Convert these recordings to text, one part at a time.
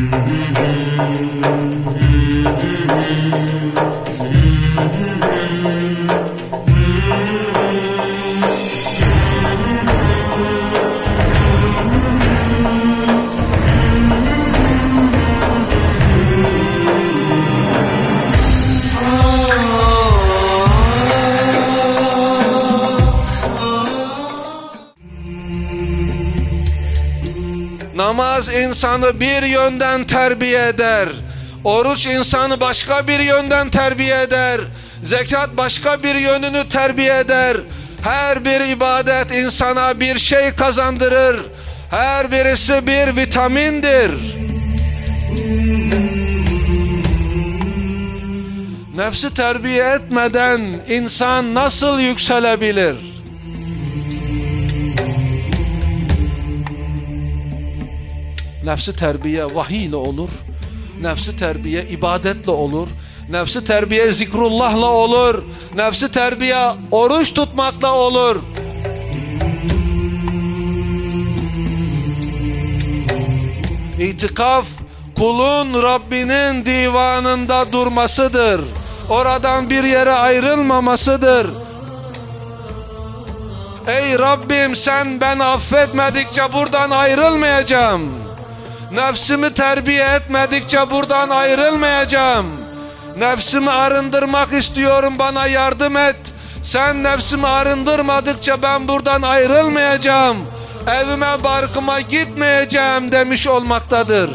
Namaz insanı bir yönden terbiye eder. Oruç insanı başka bir yönden terbiye eder. Zekat başka bir yönünü terbiye eder. Her bir ibadet insana bir şey kazandırır. Her birisi bir vitamindir. Nefsi terbiye etmeden insan nasıl yükselebilir? Nefsi terbiye vahiy ile olur. Nefsi terbiye ibadetle olur. Nefsi terbiye zikrullahla olur. Nefsi terbiye oruç tutmakla olur. İtikaf kulun Rabbinin divanında durmasıdır. Oradan bir yere ayrılmamasıdır. Ey Rabbim, sen ben affetmedikçe buradan ayrılmayacağım. Nefsimi terbiye etmedikçe buradan ayrılmayacağım. Nefsimi arındırmak istiyorum, bana yardım et. Sen nefsimi arındırmadıkça ben buradan ayrılmayacağım. Evime barkıma gitmeyeceğim demiş olmaktadır.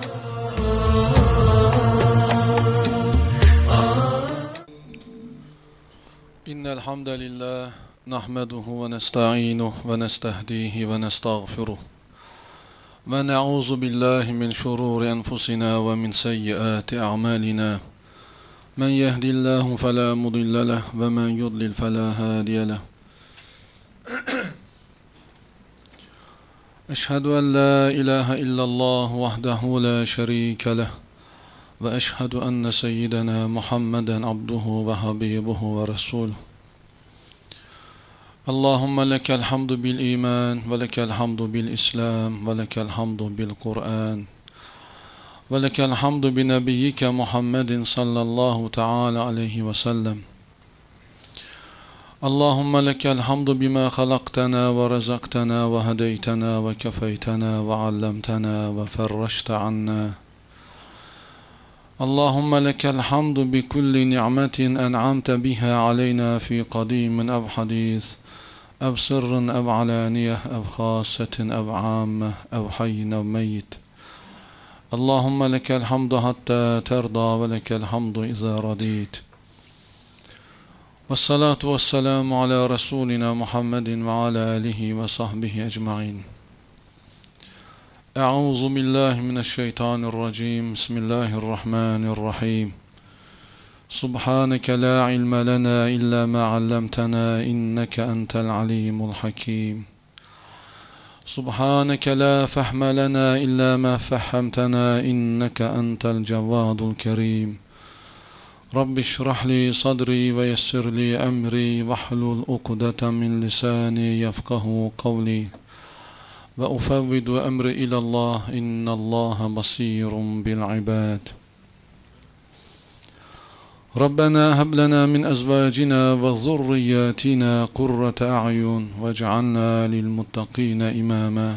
İnnel hamdelillah nahmeduhu ve nesta'inuhu ve nestehdihi ve nestağfiruh. Ve na'uzu billahi min şururi enfusina ve min seyyiati a'malina. Men yehdillahu fela mudille leh ve men yudlil fela hadiye leh. Eşhedü en la ilahe illallah vahdehu la şerike leh ve eşhedü enne seyyidena Muhammeden abduhu ve habibuhu ve resuluh. Allahümme lekel hamdu bil iman ve lekel hamdu bil islam ve lekel hamdu bil Kur'an ve lekel hamdu bi nebiyyike Muhammedin sallallahu teala aleyhi ve sellem. Allahümme lekel hamdu bima halaktana ve rezaktana ve hedeytana ve kefeytana ve allemtana ve ferreşte anna. Allahümme lekel hamdu bi kulli ni'metin en'amte biha aleyna fi kadimin ev hadis, ev sırrın ev alaniyeh, ev khassetin ev ammeh, ev hayyin ev meyyit. Allahümme lekel hamdu hatta terda ve lekel hamdu iza radit. Vessalatu vesselamu ala Resulina Muhammedin ve ala alihi ve sahbihi ecma'in. Euzu billahi mineşşeytanirracim. Bismillahirrahmanirrahim. Subhaneke la ilme lena illa ma allamtana inneke entel alimul hakim. Subhaneke la fehme lena illa ma fehhemtena inneke entel cevvadul kerim. Rabbi şrah li sadri ve yessir li emri vahlul ukdeten min lisani yefkahu kavli ve ufevvidu emri ilallah innallaha basirun bil ibad. Rabbena heb lena min ezvacina ve zurriyatina kurrate a'yun vec'alna lil muttaqina imama.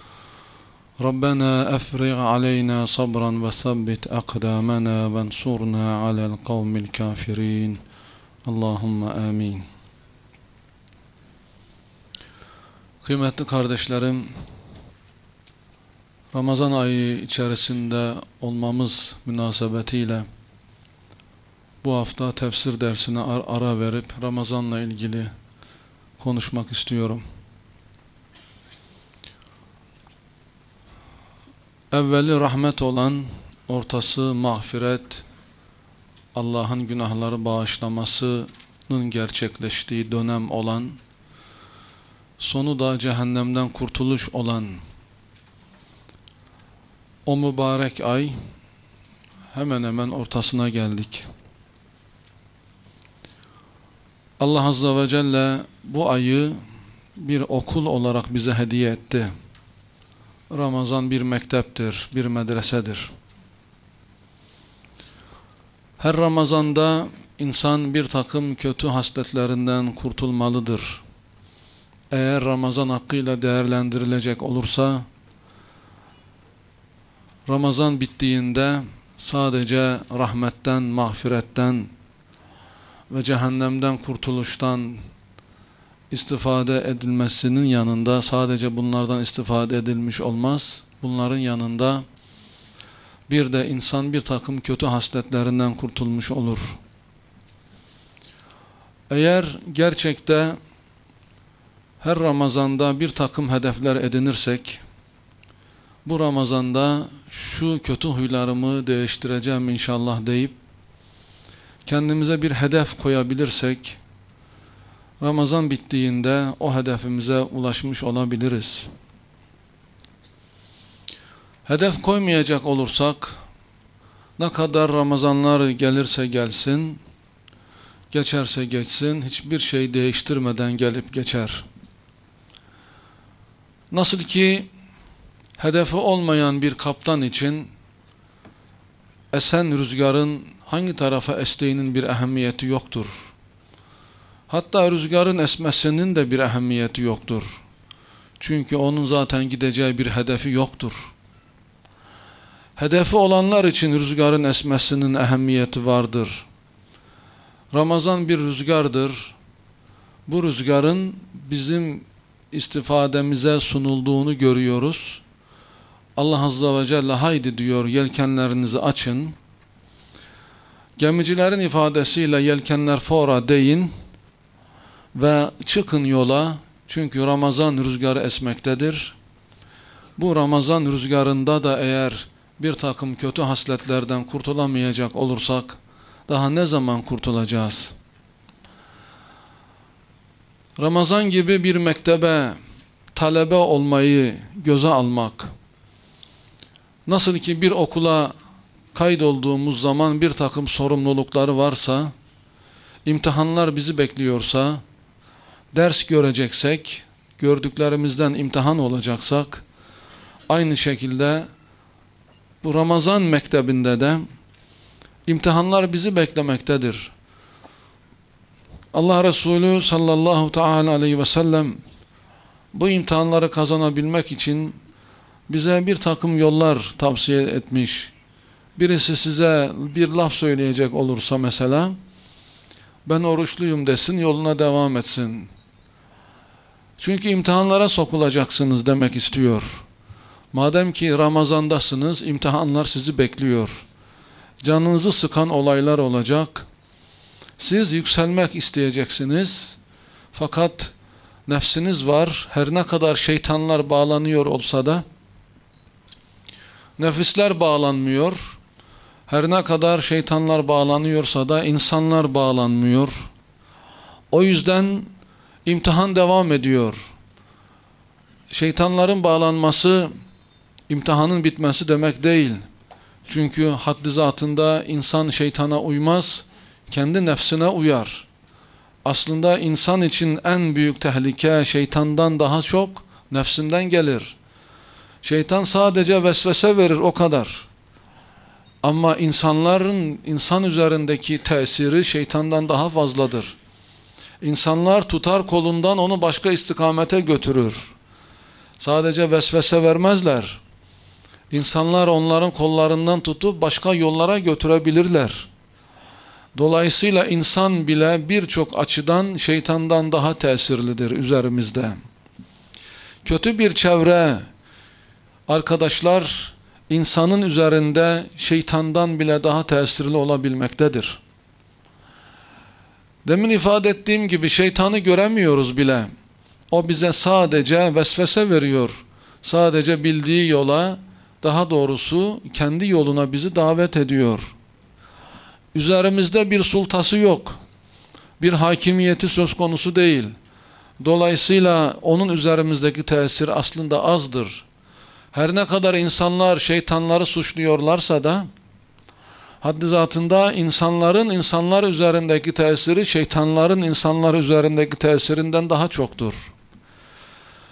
ربنا أفرغ علينا صبرا وثبت أقدامنا وانصرنا على القوم الكافرين اللهم آمين. Kıymetli kardeşlerim, Ramazan ayı içerisinde olmamız münasebetiyle bu hafta tefsir dersine ara verip Ramazan'la ilgili konuşmak istiyorum. Evveli rahmet olan, ortası mağfiret, Allah'ın günahları bağışlamasının gerçekleştiği dönem olan, sonu da cehennemden kurtuluş olan o mübarek ay hemen hemen ortasına geldik. Allah Azze ve Celle bu ayı bir okul olarak bize hediye etti. Ramazan bir mekteptir, bir medresedir. Her Ramazan'da insan bir takım kötü hasletlerinden kurtulmalıdır. Eğer Ramazan hakkıyla değerlendirilecek olursa, Ramazan bittiğinde sadece rahmetten, mağfiretten ve cehennemden kurtuluştan istifade edilmesinin yanında sadece bunlardan istifade edilmiş olmaz. Bunların yanında bir de insan bir takım kötü hasletlerinden kurtulmuş olur. Eğer gerçekte her Ramazan'da bir takım hedefler edinirsek, bu Ramazan'da şu kötü huylarımı değiştireceğim inşallah deyip kendimize bir hedef koyabilirsek, Ramazan bittiğinde o hedefimize ulaşmış olabiliriz. Hedef koymayacak olursak, ne kadar Ramazanlar gelirse gelsin, geçerse geçsin, hiçbir şey değiştirmeden gelip geçer. Nasıl ki hedefi olmayan bir kaptan için esen rüzgarın hangi tarafa estiğinin bir ehemmiyeti yoktur. Hatta rüzgarın esmesinin de bir ehemmiyeti yoktur. Çünkü onun zaten gideceği bir hedefi yoktur. Hedefi olanlar için rüzgarın esmesinin ehemmiyeti vardır. Ramazan bir rüzgardır. Bu rüzgarın bizim istifademize sunulduğunu görüyoruz. Allah Azze ve Celle haydi diyor, yelkenlerinizi açın. Gemicilerin ifadesiyle yelkenler fora deyin ve çıkın yola. Çünkü Ramazan rüzgarı esmektedir. Bu Ramazan rüzgarında da eğer bir takım kötü hasletlerden kurtulamayacak olursak daha ne zaman kurtulacağız? Ramazan gibi bir mektebe talebe olmayı göze almak, nasıl ki bir okula kaydolduğumuz zaman bir takım sorumlulukları varsa, imtihanlar bizi bekliyorsa, ders göreceksek, gördüklerimizden imtihan olacaksak, aynı şekilde bu Ramazan mektebinde de imtihanlar bizi beklemektedir. Allah Resulü sallallahu teala aleyhi ve sellem bu imtihanları kazanabilmek için bize bir takım yollar tavsiye etmiş. Birisi size bir laf söyleyecek olursa mesela, ben oruçluyum desin, yoluna devam etsin. Çünkü imtihanlara sokulacaksınız demek istiyor. Madem ki Ramazandasınız, imtihanlar sizi bekliyor. Canınızı sıkan olaylar olacak. Siz yükselmek isteyeceksiniz. Fakat nefsiniz var. Her ne kadar şeytanlar bağlanıyor olsa da nefisler bağlanmıyor. Her ne kadar şeytanlar bağlanıyorsa da insanlar bağlanmıyor. O yüzden imtihan devam ediyor. Şeytanların bağlanması imtihanın bitmesi demek değil. Çünkü haddi zatında insan şeytana uymaz, kendi nefsine uyar. Aslında insan için en büyük tehlike şeytandan daha çok nefsinden gelir. Şeytan sadece vesvese verir, o kadar. Ama insan üzerindeki tesiri şeytandan daha fazladır. İnsanlar tutar kolundan onu başka istikamete götürür. Sadece vesvese vermezler. İnsanlar onların kollarından tutup başka yollara götürebilirler. Dolayısıyla insan bile birçok açıdan şeytandan daha tesirlidir üzerimizde. Kötü bir çevre, arkadaşlar, insanın üzerinde şeytandan bile daha tesirli olabilmektedir. Demin ifade ettiğim gibi şeytanı göremiyoruz bile. O bize sadece vesvese veriyor. Sadece bildiği yola, daha doğrusu kendi yoluna bizi davet ediyor. Üzerimizde bir sultası yok. Bir hakimiyeti söz konusu değil. Dolayısıyla onun üzerimizdeki tesir aslında azdır. Her ne kadar insanlar şeytanları suçluyorlarsa da haddi zatında insanların insanlar üzerindeki tesiri şeytanların insanlar üzerindeki tesirinden daha çoktur.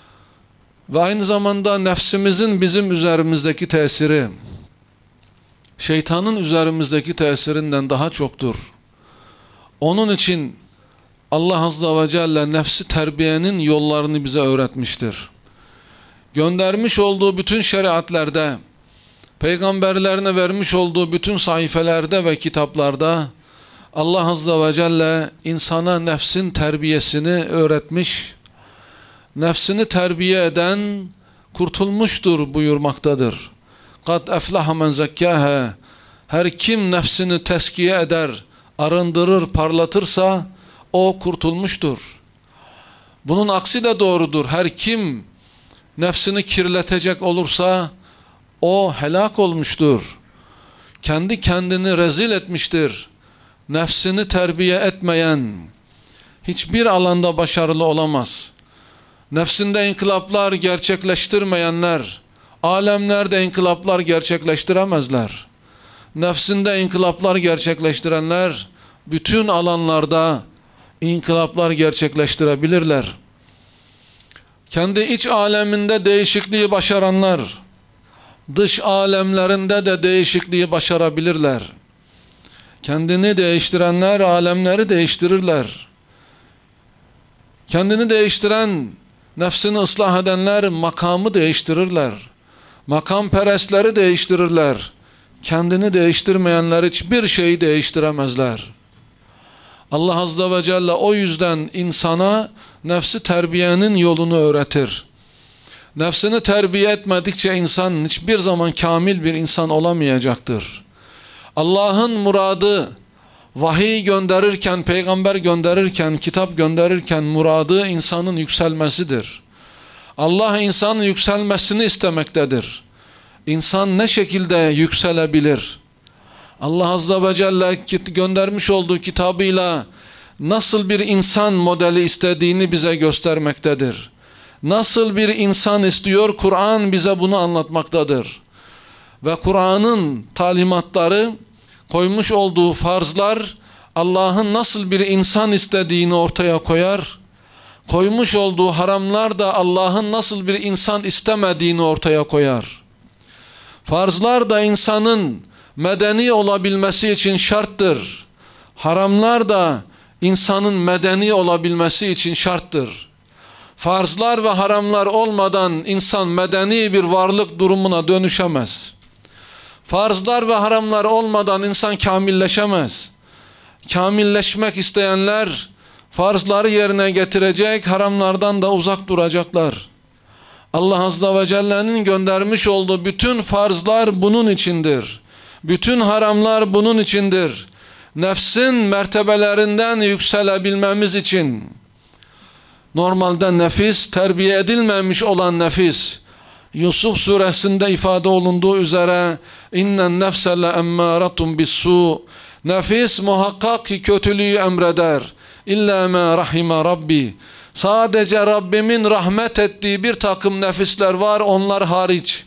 Ve aynı zamanda nefsimizin bizim üzerimizdeki tesiri, şeytanın üzerimizdeki tesirinden daha çoktur. Onun için Allah Azze ve Celle nefsi terbiyenin yollarını bize öğretmiştir. Göndermiş olduğu bütün şeriatlerde, peygamberlerine vermiş olduğu bütün sayfelerde ve kitaplarda Allah Azze ve Celle insana nefsin terbiyesini öğretmiş, nefsini terbiye eden kurtulmuştur buyurmaktadır. قَدْ اَفْلَحَ مَنْ زَكَّاهَا Her kim nefsini teskiye eder, arındırır, parlatırsa o kurtulmuştur. Bunun aksi de doğrudur. Her kim nefsini kirletecek olursa o helak olmuştur. Kendi kendini rezil etmiştir. Nefsini terbiye etmeyen hiçbir alanda başarılı olamaz. Nefsinde inkılaplar gerçekleştirmeyenler alemlerde inkılaplar gerçekleştiremezler. Nefsinde inkılaplar gerçekleştirenler bütün alanlarda inkılaplar gerçekleştirebilirler. Kendi iç aleminde değişikliği başaranlar dış alemlerinde de değişikliği başarabilirler. Kendini değiştirenler alemleri değiştirirler. Kendini değiştiren, nefsini ıslah edenler makamı değiştirirler. Makam perestleri değiştirirler. Kendini değiştirmeyenler hiçbir şeyi değiştiremezler. Allah Azze ve Celle o yüzden insana nefsi terbiyenin yolunu öğretir. Nefsini terbiye etmedikçe insan hiçbir zaman kamil bir insan olamayacaktır. Allah'ın muradı, vahiy gönderirken, peygamber gönderirken, kitap gönderirken muradı insanın yükselmesidir. Allah insanın yükselmesini istemektedir. İnsan ne şekilde yükselebilir? Allah Azze ve Celle göndermiş olduğu kitabıyla nasıl bir insan modeli istediğini bize göstermektedir. Nasıl bir insan istiyor? Kur'an bize bunu anlatmaktadır. Ve Kur'an'ın talimatları, koymuş olduğu farzlar Allah'ın nasıl bir insan istediğini ortaya koyar. Koymuş olduğu haramlar da Allah'ın nasıl bir insan istemediğini ortaya koyar. Farzlar da insanın medeni olabilmesi için şarttır. Haramlar da insanın medeni olabilmesi için şarttır. Farzlar ve haramlar olmadan insan medeni bir varlık durumuna dönüşemez. Farzlar ve haramlar olmadan insan kamilleşemez. Kamilleşmek isteyenler farzları yerine getirecek, haramlardan da uzak duracaklar. Allah Azze ve Celle'nin göndermiş olduğu bütün farzlar bunun içindir. Bütün haramlar bunun içindir. Nefsin mertebelerinden yükselebilmemiz için. Normalde nefis, terbiye edilmemiş olan nefis, Yusuf suresinde ifade olunduğu üzere innen nefse le emmâratun bis-sû nefis muhakkak ki kötülüğü emreder. İllâ mâ rahime Rabbi sadece Rabbimin rahmet ettiği bir takım nefisler var, onlar hariç.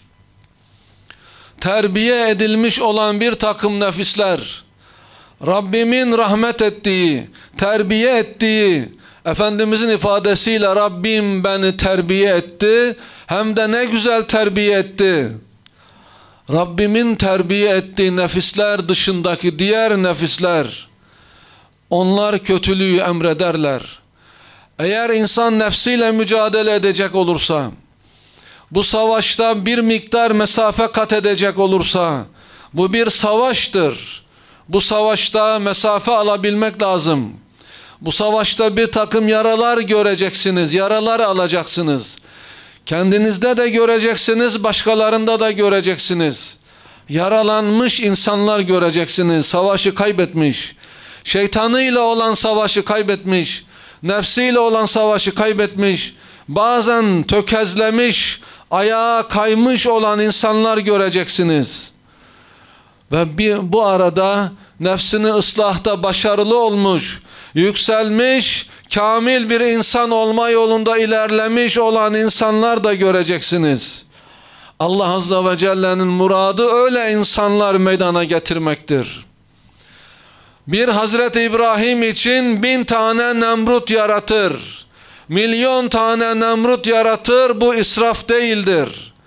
Terbiye edilmiş olan bir takım nefisler, Rabbimin rahmet ettiği, terbiye ettiği, Efendimizin ifadesiyle Rabbim beni terbiye etti, hem de ne güzel terbiye etti. Rabbimin terbiye ettiği nefisler dışındaki diğer nefisler, onlar kötülüğü emrederler. Eğer insan nefsiyle mücadele edecek olursa, bu savaşta bir miktar mesafe kat edecek olursa, bu bir savaştır. Bu savaşta mesafe alabilmek lazım. Bu savaşta bir takım yaralar göreceksiniz, yaralar alacaksınız. Kendinizde de göreceksiniz, başkalarında da göreceksiniz. Yaralanmış insanlar göreceksiniz, savaşı kaybetmiş. Şeytanıyla olan savaşı kaybetmiş, nefsiyle olan savaşı kaybetmiş, bazen tökezlemiş, ayağa kaymış olan insanlar göreceksiniz. Ve bu arada nefsini ıslahta başarılı olmuş, yükselmiş, kamil bir insan olma yolunda ilerlemiş olan insanlar da göreceksiniz. Allah Azze ve Celle'nin muradı öyle insanlar meydana getirmektir. Bir Hazreti İbrahim için 1000 tane Nemrut yaratır. 1.000.000 tane Nemrut yaratır, bu israf değildir.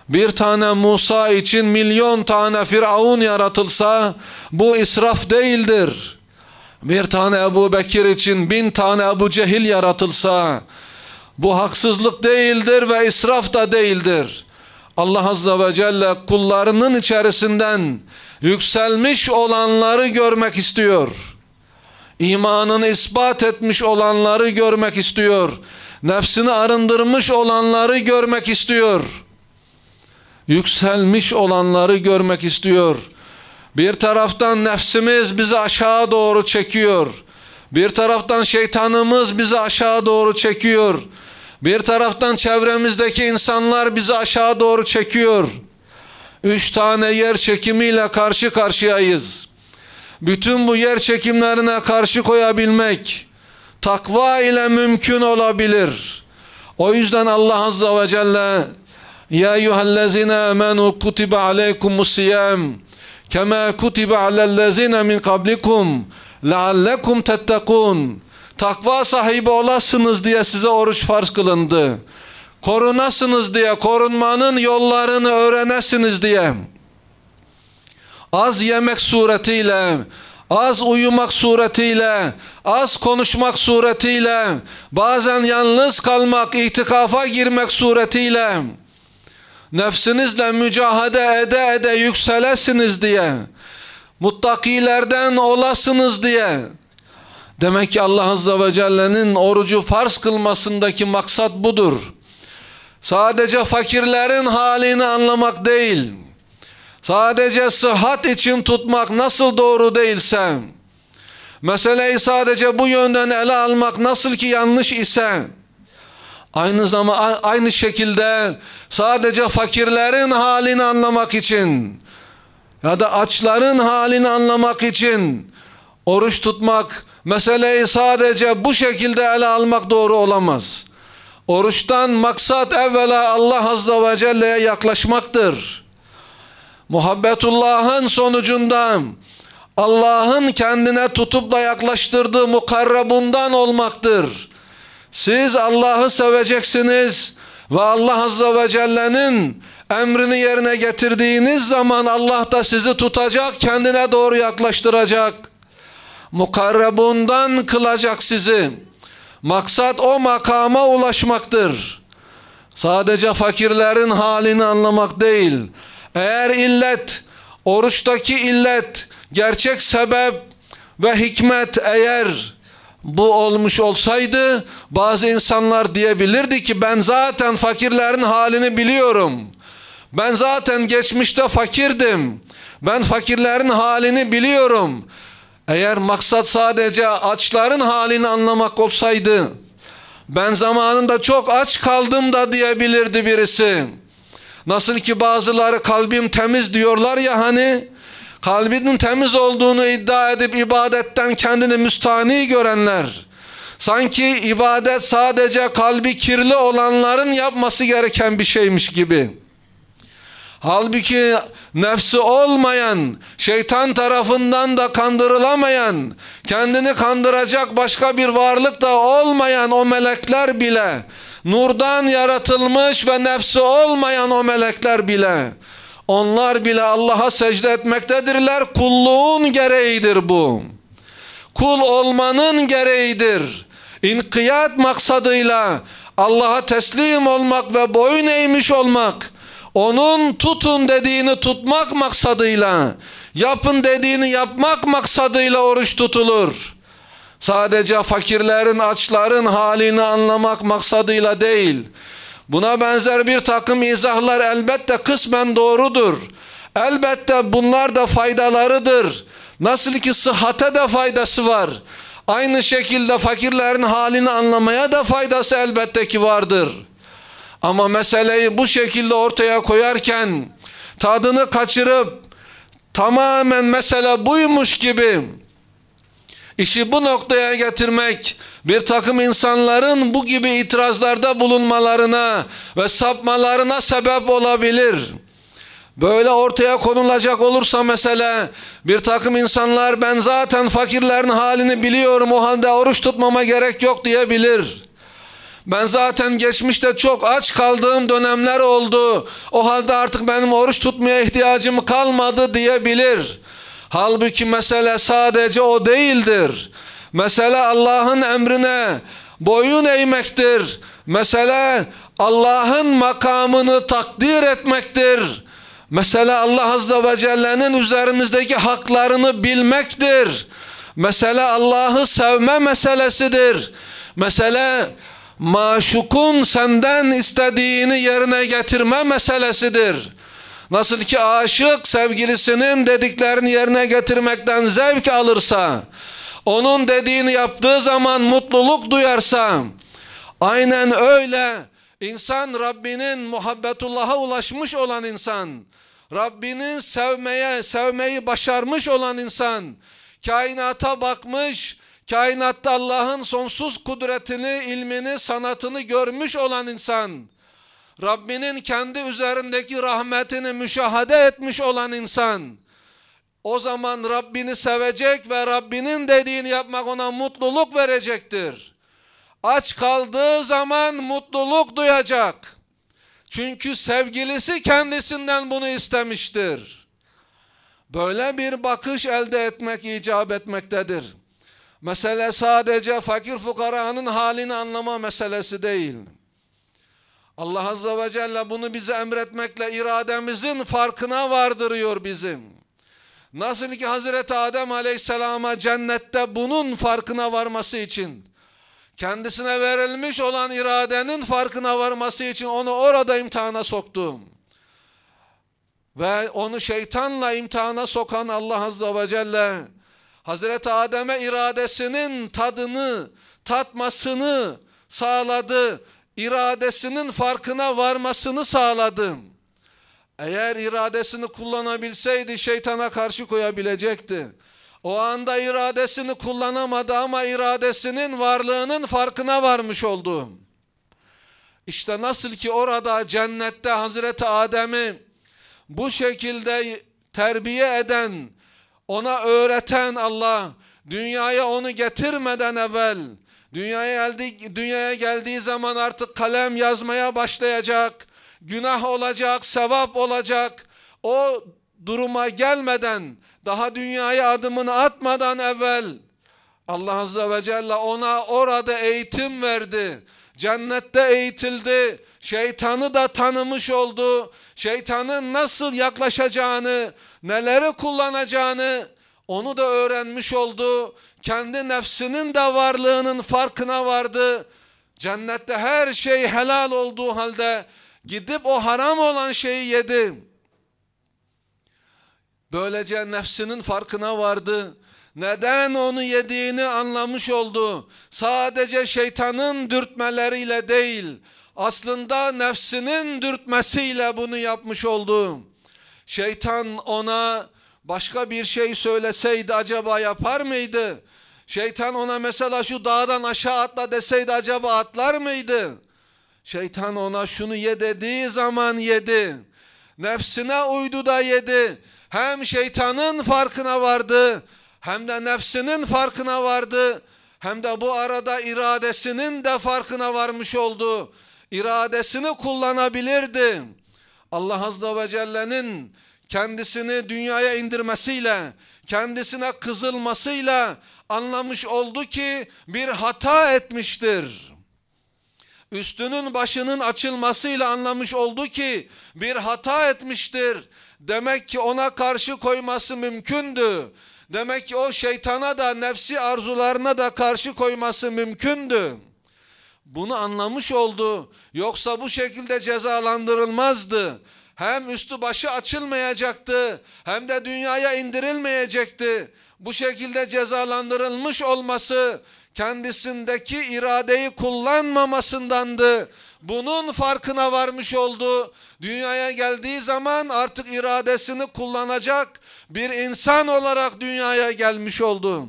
Bir tane Musa için milyon tane Firavun yaratılsa bu israf değildir. Bir tane Ebu Bekir için 1000 tane Ebu Cehil yaratılsa bu haksızlık değildir ve israf da değildir. Allah Azze ve Celle kullarının içerisinden yükselmiş olanları görmek istiyor. İmanını ispat etmiş olanları görmek istiyor. Nefsini arındırmış olanları görmek istiyor. Yükselmiş olanları görmek istiyor. Bir taraftan nefsimiz bizi aşağı doğru çekiyor. Bir taraftan şeytanımız bizi aşağı doğru çekiyor. Bir taraftan çevremizdeki insanlar bizi aşağı doğru çekiyor. 3 tane yer çekimiyle karşı karşıyayız. Bütün bu yer çekimlerine karşı koyabilmek takva ile mümkün olabilir. O yüzden Allah Azze ve Celle Ya eyyühellezine amenu kutibe aleykumus-siyam kema kutibe alellezine min kablikum leallekum tettekun. Takva sahibi olasınız diye size oruç farz kılındı. Korunasınız diye, korunmanın yollarını öğrenesiniz diye. Az yemek suretiyle, az uyumak suretiyle, az konuşmak suretiyle, bazen yalnız kalmak, itikafa girmek suretiyle, nefsinizle mücadele ede ede yükselesiniz diye, muttakilerden olasınız diye. Demek ki Allah Azze ve Celle'nin orucu farz kılmasındaki maksat budur. Sadece fakirlerin halini anlamak değil, sadece sıhhat için tutmak nasıl doğru değilse, meseleyi sadece bu yönden ele almak nasıl ki yanlış ise, aynı şekilde sadece fakirlerin halini anlamak için ya da açların halini anlamak için oruç tutmak, meseleyi sadece bu şekilde ele almak doğru olamaz. Oruçtan maksat evvela Allah Azze ve Celle'ye yaklaşmaktır. Muhabbetullah'ın sonucunda Allah'ın kendine tutup da yaklaştırdığı mukarrabundan olmaktır. Siz Allah'ı seveceksiniz ve Allah Azze ve Celle'nin emrini yerine getirdiğiniz zaman Allah da sizi tutacak, kendine doğru yaklaştıracak. Mukarrabundan kılacak sizi. Maksat o makama ulaşmaktır. Sadece fakirlerin halini anlamak değil. Eğer illet, oruçtaki illet, gerçek sebep ve hikmet eğer bu olmuş olsaydı, bazı insanlar diyebilirdi ki ben zaten fakirlerin halini biliyorum. Ben zaten geçmişte fakirdim. Ben fakirlerin halini biliyorum. Eğer maksat sadece açların halini anlamak olsaydı, ben zamanında çok aç kaldım da diyebilirdi birisi. Nasıl ki bazıları kalbim temiz diyorlar ya hani, kalbinin temiz olduğunu iddia edip ibadetten kendini müstahni görenler, sanki ibadet sadece kalbi kirli olanların yapması gereken bir şeymiş gibi. Halbuki nefsi olmayan, şeytan tarafından da kandırılamayan, kendini kandıracak başka bir varlık da olmayan o melekler bile, nurdan yaratılmış ve nefsi olmayan o melekler bile, onlar bile Allah'a secde etmektedirler. Kulluğun gereğidir bu. Kul olmanın gereğidir. İnkiyat maksadıyla Allah'a teslim olmak ve boyun eğmiş olmak, onun tutun dediğini tutmak maksadıyla, yapın dediğini yapmak maksadıyla oruç tutulur. Sadece fakirlerin, açların halini anlamak maksadıyla değil. Buna benzer bir takım izahlar elbette kısmen doğrudur. Elbette bunlar da faydalarıdır. Nasıl ki sıhhate de faydası var, aynı şekilde fakirlerin halini anlamaya da faydası elbette ki vardır. Ama meseleyi bu şekilde ortaya koyarken tadını kaçırıp tamamen mesele buymuş gibi işi bu noktaya getirmek, bir takım insanların bu gibi itirazlarda bulunmalarına ve sapmalarına sebep olabilir. Böyle ortaya konulacak olursa mesele, bir takım insanlar ben zaten fakirlerin halini biliyorum, o halde oruç tutmama gerek yok diyebilir. Ben zaten geçmişte çok aç kaldığım dönemler oldu. O halde artık benim oruç tutmaya ihtiyacım kalmadı diyebilir. Halbuki mesele sadece o değildir. Mesele Allah'ın emrine boyun eğmektir. Mesele Allah'ın makamını takdir etmektir. Mesele Allah Azze ve Celle'nin üzerimizdeki haklarını bilmektir. Mesele Allah'ı sevme meselesidir. Mesele maşukun senden istediğini yerine getirme meselesidir. Nasıl ki aşık sevgilisinin dediklerini yerine getirmekten zevk alırsa, onun dediğini yaptığı zaman mutluluk duyarsa, aynen öyle insan, Rabbinin muhabbetullah'a ulaşmış olan insan, Rabbinin sevmeyi başarmış olan insan, kainata bakmış, kainatta Allah'ın sonsuz kudretini, ilmini, sanatını görmüş olan insan, Rabbinin kendi üzerindeki rahmetini müşahede etmiş olan insan, o zaman Rabbini sevecek ve Rabbinin dediğini yapmak ona mutluluk verecektir. Aç kaldığı zaman mutluluk duyacak. Çünkü sevgilisi kendisinden bunu istemiştir. Böyle bir bakış elde etmek icap etmektedir. Mesele sadece fakir fukaranın halini anlama meselesi değil. Allah Azze ve Celle bunu bize emretmekle irademizin farkına vardırıyor bizim. Nasıl ki Hazreti Adem Aleyhisselam'a cennette bunun farkına varması için, kendisine verilmiş olan iradenin farkına varması için onu orada imtihana soktu. Ve onu şeytanla imtihana sokan Allah Azze ve Celle, Hazreti Adem'e iradesinin tadını, tatmasını sağladı. İradesinin farkına varmasını sağladı. Eğer iradesini kullanabilseydi şeytana karşı koyabilecekti. O anda iradesini kullanamadı ama iradesinin varlığının farkına varmış oldu. İşte nasıl ki orada cennette Hazreti Adem'i bu şekilde terbiye eden, ona öğreten Allah, dünyaya onu getirmeden evvel, dünyaya geldiği zaman artık kalem yazmaya başlayacak, günah olacak, sevap olacak. O duruma gelmeden, daha dünyaya adımını atmadan evvel Allah Azze ve Celle ona orada eğitim verdi. Cennette eğitildi. Şeytanı da tanımış oldu. Şeytanın nasıl yaklaşacağını, neleri kullanacağını onu da öğrenmiş oldu. Kendi nefsinin de varlığının farkına vardı. Cennette her şey helal olduğu halde gidip o haram olan şeyi yedi. Böylece nefsinin farkına vardı. Neden onu yediğini anlamış oldu. Sadece şeytanın dürtmeleriyle değil, aslında nefsinin dürtmesiyle bunu yapmış oldu. Şeytan ona başka bir şey söyleseydi acaba yapar mıydı? Şeytan ona mesela şu dağdan aşağı atla deseydi acaba atlar mıydı? Şeytan ona şunu ye dediği zaman yedi. Nefsine uydu da yedi. Hem şeytanın farkına vardı, hem de nefsinin farkına vardı, hem de bu arada iradesinin de farkına varmış oldu. İradesini kullanabilirdi. Allah Azze ve Celle'nin kendisini dünyaya indirmesiyle, kendisine kızılmasıyla anlamış oldu ki bir hata etmiştir. Üstünün başının açılmasıyla anlamış oldu ki bir hata etmiştir. Demek ki ona karşı koyması mümkündü. Demek ki o şeytana da nefsi arzularına da karşı koyması mümkündü. Bunu anlamış oldu. Yoksa bu şekilde cezalandırılmazdı. Hem üstü başı açılmayacaktı, hem de dünyaya indirilmeyecekti. Bu şekilde cezalandırılmış olması kendisindeki iradeyi kullanmamasındandı. Bunun farkına varmış oldu. Dünyaya geldiği zaman artık iradesini kullanacak bir insan olarak dünyaya gelmiş oldu.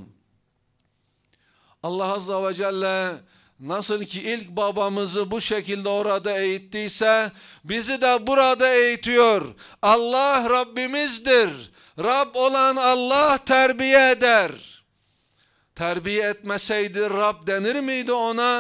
Allah Azze ve Celle nasıl ki ilk babamızı bu şekilde orada eğittiyse bizi de burada eğitiyor. Allah Rabbimizdir. Rab olan Allah terbiye eder. Terbiye etmeseydi Rab denir miydi ona?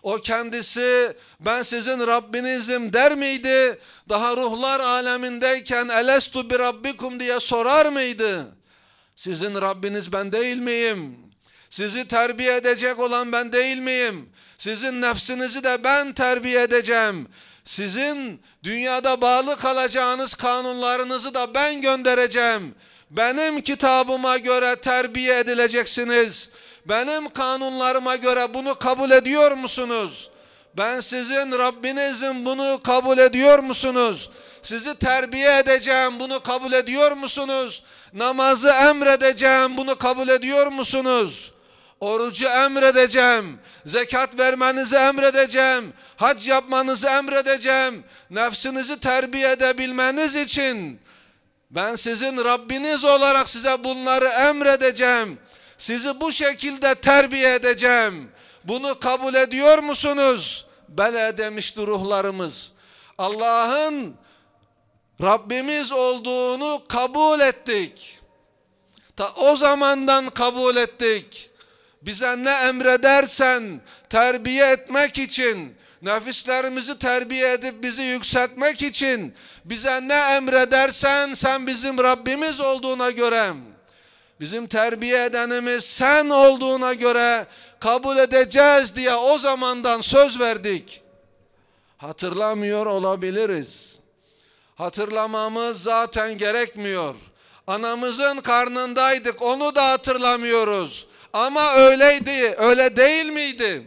O kendisi ben sizin Rabbinizim der miydi? Daha ruhlar alemindeyken elestu bi rabbikum diye sorar mıydı? Sizin Rabbiniz ben değil miyim? Sizi terbiye edecek olan ben değil miyim? Sizin nefsinizi de ben terbiye edeceğim. Sizin dünyada bağlı kalacağınız kanunlarınızı da ben göndereceğim. Benim kitabıma göre terbiye edileceksiniz. Benim kanunlarıma göre bunu kabul ediyor musunuz? Ben sizin Rabbinizim, bunu kabul ediyor musunuz? Sizi terbiye edeceğim, bunu kabul ediyor musunuz? Namazı emredeceğim, bunu kabul ediyor musunuz? Orucu emredeceğim, zekat vermenizi emredeceğim, hac yapmanızı emredeceğim. Nefsinizi terbiye edebilmeniz için ben sizin Rabbiniz olarak size bunları emredeceğim. Sizi bu şekilde terbiye edeceğim. Bunu kabul ediyor musunuz? Bele demişti ruhlarımız. Allah'ın Rabbimiz olduğunu kabul ettik. Ta o zamandan kabul ettik. Bize ne emredersen terbiye etmek için, nefislerimizi terbiye edip bizi yükseltmek için bize ne emredersen sen bizim Rabbimiz olduğuna göre, bizim terbiye edenimiz sen olduğuna göre kabul edeceğiz diye o zamandan söz verdik. Hatırlamıyor olabiliriz. Hatırlamamız zaten gerekmiyor. Anamızın karnındaydık, onu da hatırlamıyoruz. Ama öyleydi, öyle değil miydi?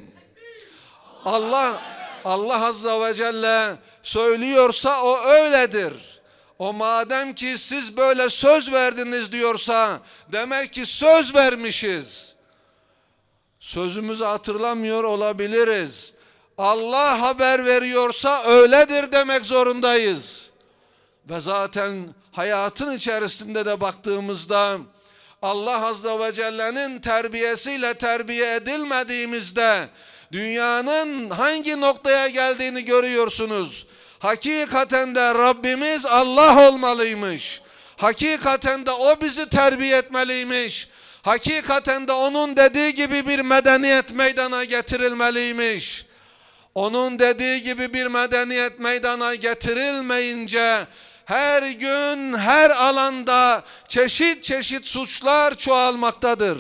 Allah Azze ve Celle söylüyorsa o öyledir. O madem ki siz böyle söz verdiniz diyorsa demek ki söz vermişiz. Sözümüzü hatırlamıyor olabiliriz. Allah haber veriyorsa öyledir demek zorundayız. Ve zaten hayatın içerisinde de baktığımızda Allah Azze ve Celle'nin terbiyesiyle terbiye edilmediğimizde dünyanın hangi noktaya geldiğini görüyorsunuz. Hakikaten de Rabbimiz Allah olmalıymış. Hakikaten de o bizi terbiye etmeliymiş. Hakikaten de onun dediği gibi bir medeniyet meydana getirilmeliymiş. Onun dediği gibi bir medeniyet meydana getirilmeyince her gün her alanda çeşit çeşit suçlar çoğalmaktadır.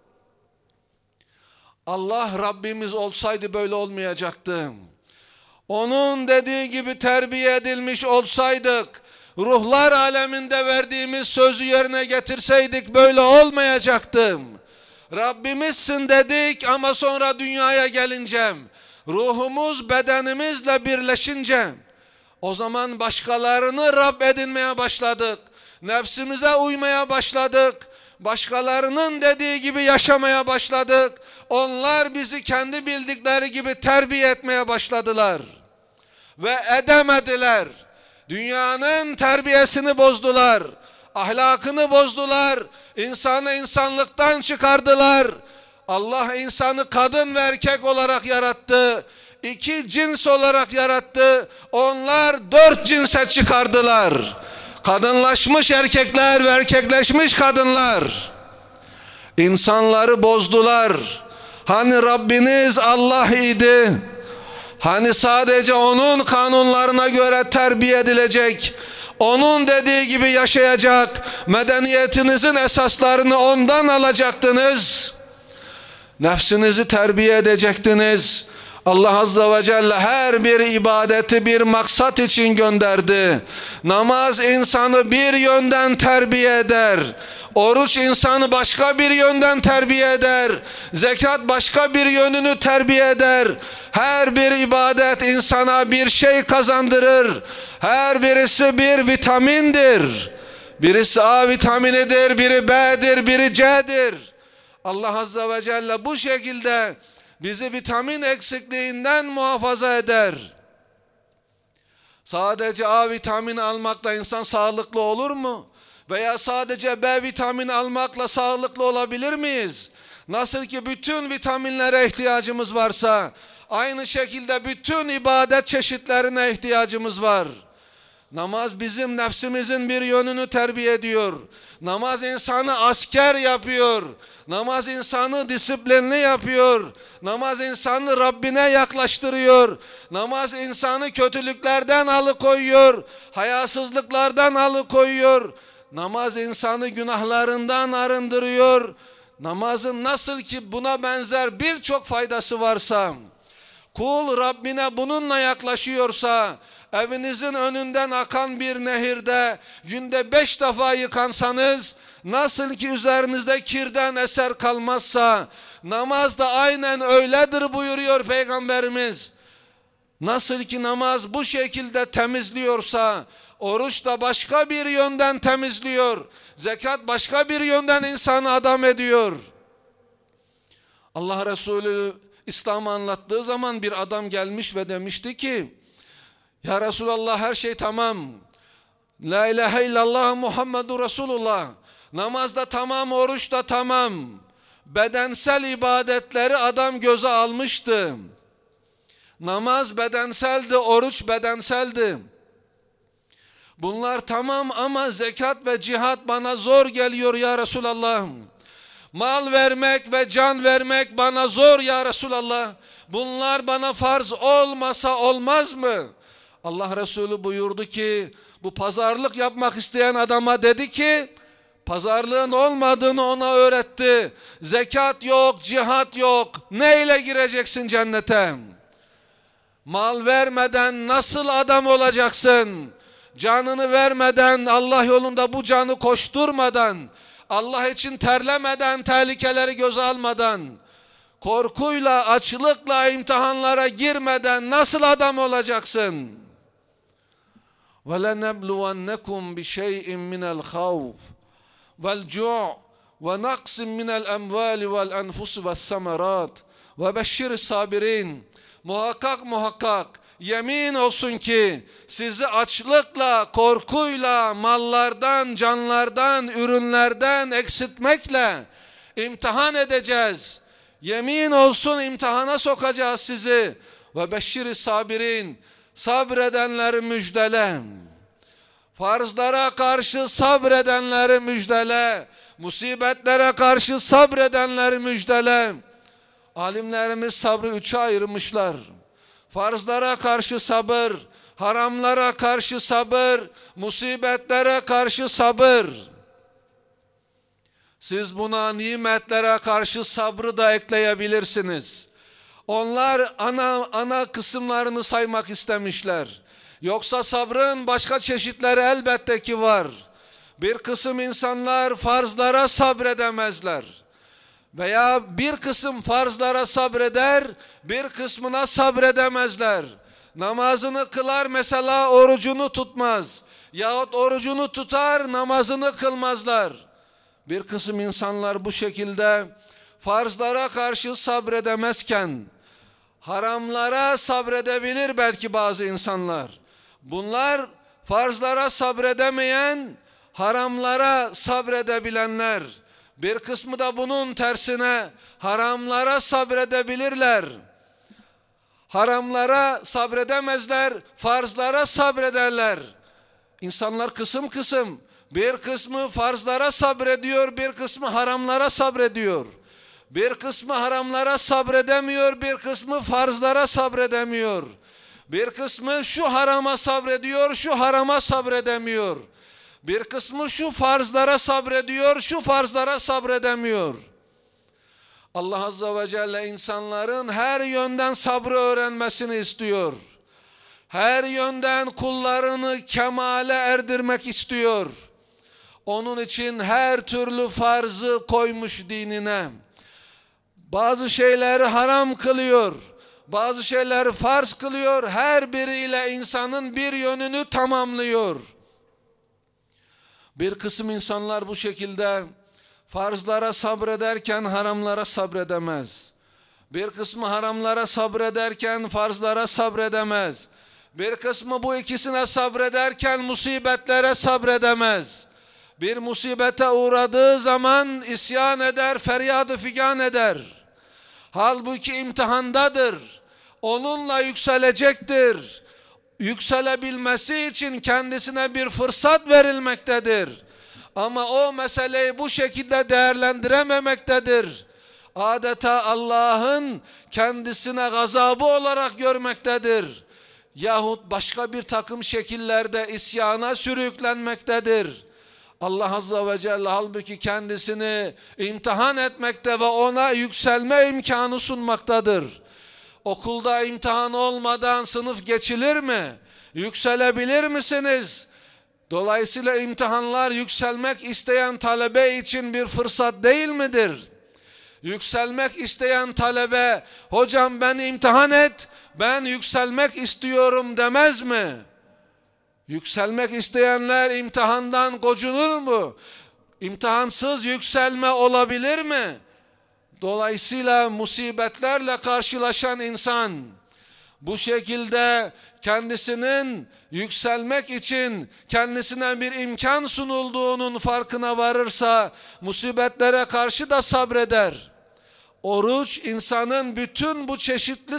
Allah Rabbimiz olsaydı böyle olmayacaktı. Onun dediği gibi terbiye edilmiş olsaydık, ruhlar aleminde verdiğimiz sözü yerine getirseydik böyle olmayacaktı. Rabbimizsin dedik ama sonra dünyaya gelince, ruhumuz bedenimizle birleşince, o zaman başkalarını Rab edinmeye başladık. Nefsimize uymaya başladık. Başkalarının dediği gibi yaşamaya başladık. Onlar bizi kendi bildikleri gibi terbiye etmeye başladılar. Ve edemediler. Dünyanın terbiyesini bozdular. Ahlakını bozdular. İnsanı insanlıktan çıkardılar. Allah insanı kadın ve erkek olarak yarattı. 2 cins olarak yarattı. Onlar 4 cinse çıkardılar. Kadınlaşmış erkekler ve erkekleşmiş kadınlar. İnsanları bozdular. Hani Rabbiniz Allah idi? Hani sadece onun kanunlarına göre terbiye edilecek, onun dediği gibi yaşayacak, medeniyetinizin esaslarını ondan alacaktınız. Nefsinizi terbiye edecektiniz. Allah Azze ve Celle her bir ibadeti bir maksat için gönderdi. Namaz insanı bir yönden terbiye eder. Oruç insanı başka bir yönden terbiye eder. Zekat başka bir yönünü terbiye eder. Her bir ibadet insana bir şey kazandırır. Her birisi bir vitamindir. Birisi A vitaminidir, biri B'dir, biri C'dir. Allah Azze ve Celle bu şekilde bizi vitamin eksikliğinden muhafaza eder. Sadece A vitamini almakla insan sağlıklı olur mu? Veya sadece B vitamini almakla sağlıklı olabilir miyiz? Nasıl ki bütün vitaminlere ihtiyacımız varsa, aynı şekilde bütün ibadet çeşitlerine ihtiyacımız var. Namaz bizim nefsimizin bir yönünü terbiye ediyor. Namaz insanı asker yapıyor. Namaz insanı disiplinli yapıyor. Namaz insanı Rabbine yaklaştırıyor. Namaz insanı kötülüklerden alıkoyuyor. Hayasızlıklardan alıkoyuyor. Namaz insanı günahlarından arındırıyor. Namazın nasıl ki buna benzer birçok faydası varsa, kul Rabbine bununla yaklaşıyorsa, evinizin önünden akan bir nehirde günde 5 defa yıkansanız, nasıl ki üzerinizde kirden eser kalmazsa, namaz da aynen öyledir buyuruyor Peygamberimiz. Nasıl ki namaz bu şekilde temizliyorsa, oruç da başka bir yönden temizliyor. Zekat başka bir yönden insanı adam ediyor. Allah Resulü İslam'ı anlattığı zaman bir adam gelmiş ve demişti ki, ya Resulallah her şey tamam. La ilahe illallah Muhammedur Resulullah. Namaz da tamam, oruç da tamam. Bedensel ibadetleri adam göze almıştı. Namaz bedenseldi, oruç bedenseldi. Bunlar tamam ama zekat ve cihat bana zor geliyor ya Resulallah. Mal vermek ve can vermek bana zor ya Resulallah. Bunlar bana farz olmasa olmaz mı? Allah Resulü buyurdu ki, bu pazarlık yapmak isteyen adama dedi ki, pazarlığın olmadığını ona öğretti. Zekat yok, cihat yok. Neyle gireceksin cennete? Mal vermeden nasıl adam olacaksın? Canını vermeden, Allah yolunda bu canı koşturmadan, Allah için terlemeden, tehlikeleri göze almadan, korkuyla, açlıkla imtihanlara girmeden nasıl adam olacaksın? وَلَنَبْلُوَنَّكُمْ بِشَيْءٍ مِنَ الْخَوْفِ وَالْجُوعِ وَنَقْصٍ مِنَ الْأَمْوَالِ وَالْأَنْفُسِ وَالثَّمَرَاتِ وَبَشِّرِ الصَّابِرِينَ. Muhakkak yemin olsun ki sizi açlıkla, korkuyla, mallardan, canlardan, ürünlerden eksiltmekle imtihan edeceğiz. Yemin olsun imtihana sokacağız sizi. Ve beşşiri sabirin, sabredenleri müjdele. Farzlara karşı sabredenleri müjdele. Musibetlere karşı sabredenleri müjdele. Alimlerimiz sabrı 3'e ayırmışlar. Farzlara karşı sabır, haramlara karşı sabır, musibetlere karşı sabır. Siz buna nimetlere karşı sabrı da ekleyebilirsiniz. Onlar ana kısımlarını saymak istemişler. Yoksa sabrın başka çeşitleri elbette ki var. Bir kısım insanlar farzlara sabredemezler. Veya bir kısım farzlara sabreder, bir kısmına sabredemezler. Namazını kılar mesela, orucunu tutmaz. Yahut orucunu tutar, namazını kılmazlar. Bir kısım insanlar bu şekilde farzlara karşı sabredemezken, haramlara sabredebilir belki bazı insanlar. Bunlar farzlara sabredemeyen, haramlara sabredebilenler. Bir kısmı da bunun tersine haramlara sabredebilirler. Haramlara sabredemezler, farzlara sabrederler. İnsanlar kısım kısım. Bir kısmı farzlara sabrediyor, bir kısmı haramlara sabrediyor. Bir kısmı haramlara sabredemiyor, bir kısmı farzlara sabredemiyor. Bir kısmı şu harama sabrediyor, şu harama sabredemiyor. Bir kısmı şu farzlara sabrediyor, şu farzlara sabredemiyor. Allah Azze ve Celle insanların her yönden sabrı öğrenmesini istiyor. Her yönden kullarını kemale erdirmek istiyor. Onun için her türlü farzı koymuş dinine. Bazı şeyleri haram kılıyor, bazı şeyleri farz kılıyor. Her biriyle insanın bir yönünü tamamlıyor. Bir kısım insanlar bu şekilde farzlara sabrederken haramlara sabredemez. Bir kısmı haramlara sabrederken farzlara sabredemez. Bir kısmı bu ikisine sabrederken musibetlere sabredemez. Bir musibete uğradığı zaman isyan eder, feryadı figan eder. Halbuki imtihandadır. Onunla yükselecektir. yükselebilmesi için kendisine bir fırsat verilmektedir. Ama o meseleyi bu şekilde değerlendirememektedir. Adeta Allah'ın kendisine gazabı olarak görmektedir. Yahut başka bir takım şekillerde isyana sürüklenmektedir. Allah Azze ve Celle halbuki kendisini imtihan etmekte ve ona yükselme imkanı sunmaktadır. Okulda imtihan olmadan sınıf geçilir mi? Yükselebilir misiniz? Dolayısıyla imtihanlar yükselmek isteyen talebe için bir fırsat değil midir? Yükselmek isteyen talebe, hocam beni imtihan et, ben yükselmek istiyorum demez mi? Yükselmek isteyenler imtihandan gocunur mu? İmtihansız yükselme olabilir mi? Dolayısıyla musibetlerle karşılaşan insan bu şekilde kendisinin yükselmek için kendisine bir imkan sunulduğunun farkına varırsa musibetlere karşı da sabreder. Oruç insanın bütün bu çeşitli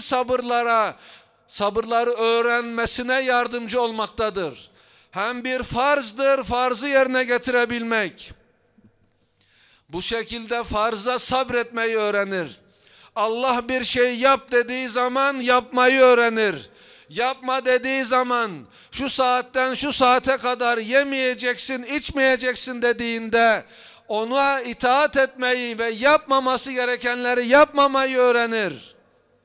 sabırları öğrenmesine yardımcı olmaktadır. Hem bir farzdır, farzı yerine getirebilmek. Bu şekilde farza sabretmeyi öğrenir. Allah bir şey yap dediği zaman yapmayı öğrenir. Yapma dediği zaman şu saatten şu saate kadar yemeyeceksin, içmeyeceksin dediğinde ona itaat etmeyi ve yapmaması gerekenleri yapmamayı öğrenir.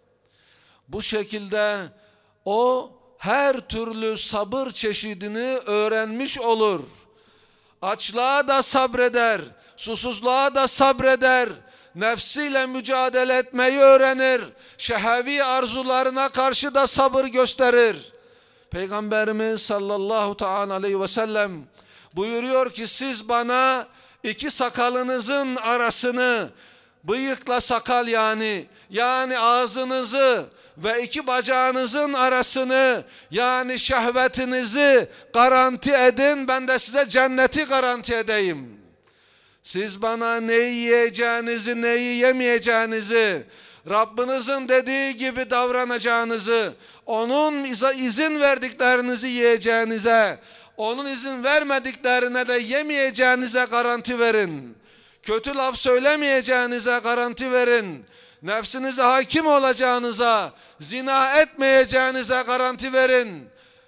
Bu şekilde o her türlü sabır çeşidini öğrenmiş olur. Açlığa da sabreder, susuzluğa da sabreder, nefsiyle mücadele etmeyi öğrenir, şehevi arzularına karşı da sabır gösterir. Peygamberimiz sallallahu teala aleyhi ve sellem buyuruyor ki siz bana iki sakalınızın arasını, bıyıkla sakal yani ağzınızı ve iki bacağınızın arasını yani şehvetinizi garanti edin, ben de size cenneti garanti edeyim. Siz bana neyi yiyeceğinizi, neyi yemeyeceğinizi, Rabbinizin dediği gibi davranacağınızı, onun izin verdiklerinizi yiyeceğinize, onun izin vermediklerine de yemeyeceğinize garanti verin. Kötü laf söylemeyeceğinize garanti verin. Nefsinize hakim olacağınıza, zina etmeyeceğinize garanti verin.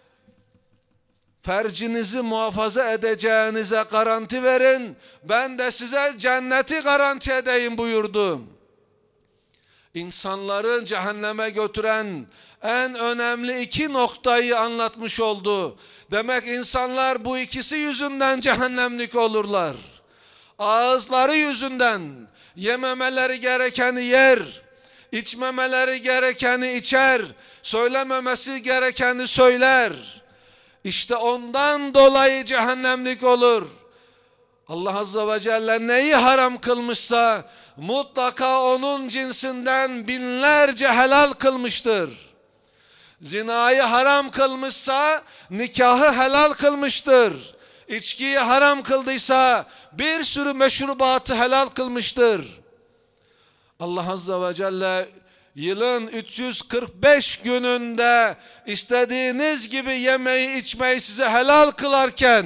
Fercinizi muhafaza edeceğinize garanti verin. Ben de size cenneti garanti edeyim buyurdu. İnsanları cehenneme götüren en önemli iki noktayı anlatmış oldu. Demek insanlar bu ikisi yüzünden cehennemlik olurlar. Ağızları yüzünden yememeleri gerekeni yer, içmemeleri gerekeni içer, söylememesi gerekeni söyler. İşte ondan dolayı cehennemlik olur. Allah Azze ve Celle neyi haram kılmışsa mutlaka onun cinsinden binlerce helal kılmıştır. Zinayı haram kılmışsa nikahı helal kılmıştır. İçkiyi haram kıldıysa bir sürü meşrubatı helal kılmıştır. Allah Azze ve Celle yılın 345 gününde istediğiniz gibi yemeği içmeyi size helal kılarken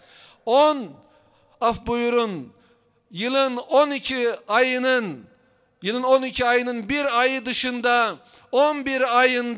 yılın 12 ayının bir ayı dışında 11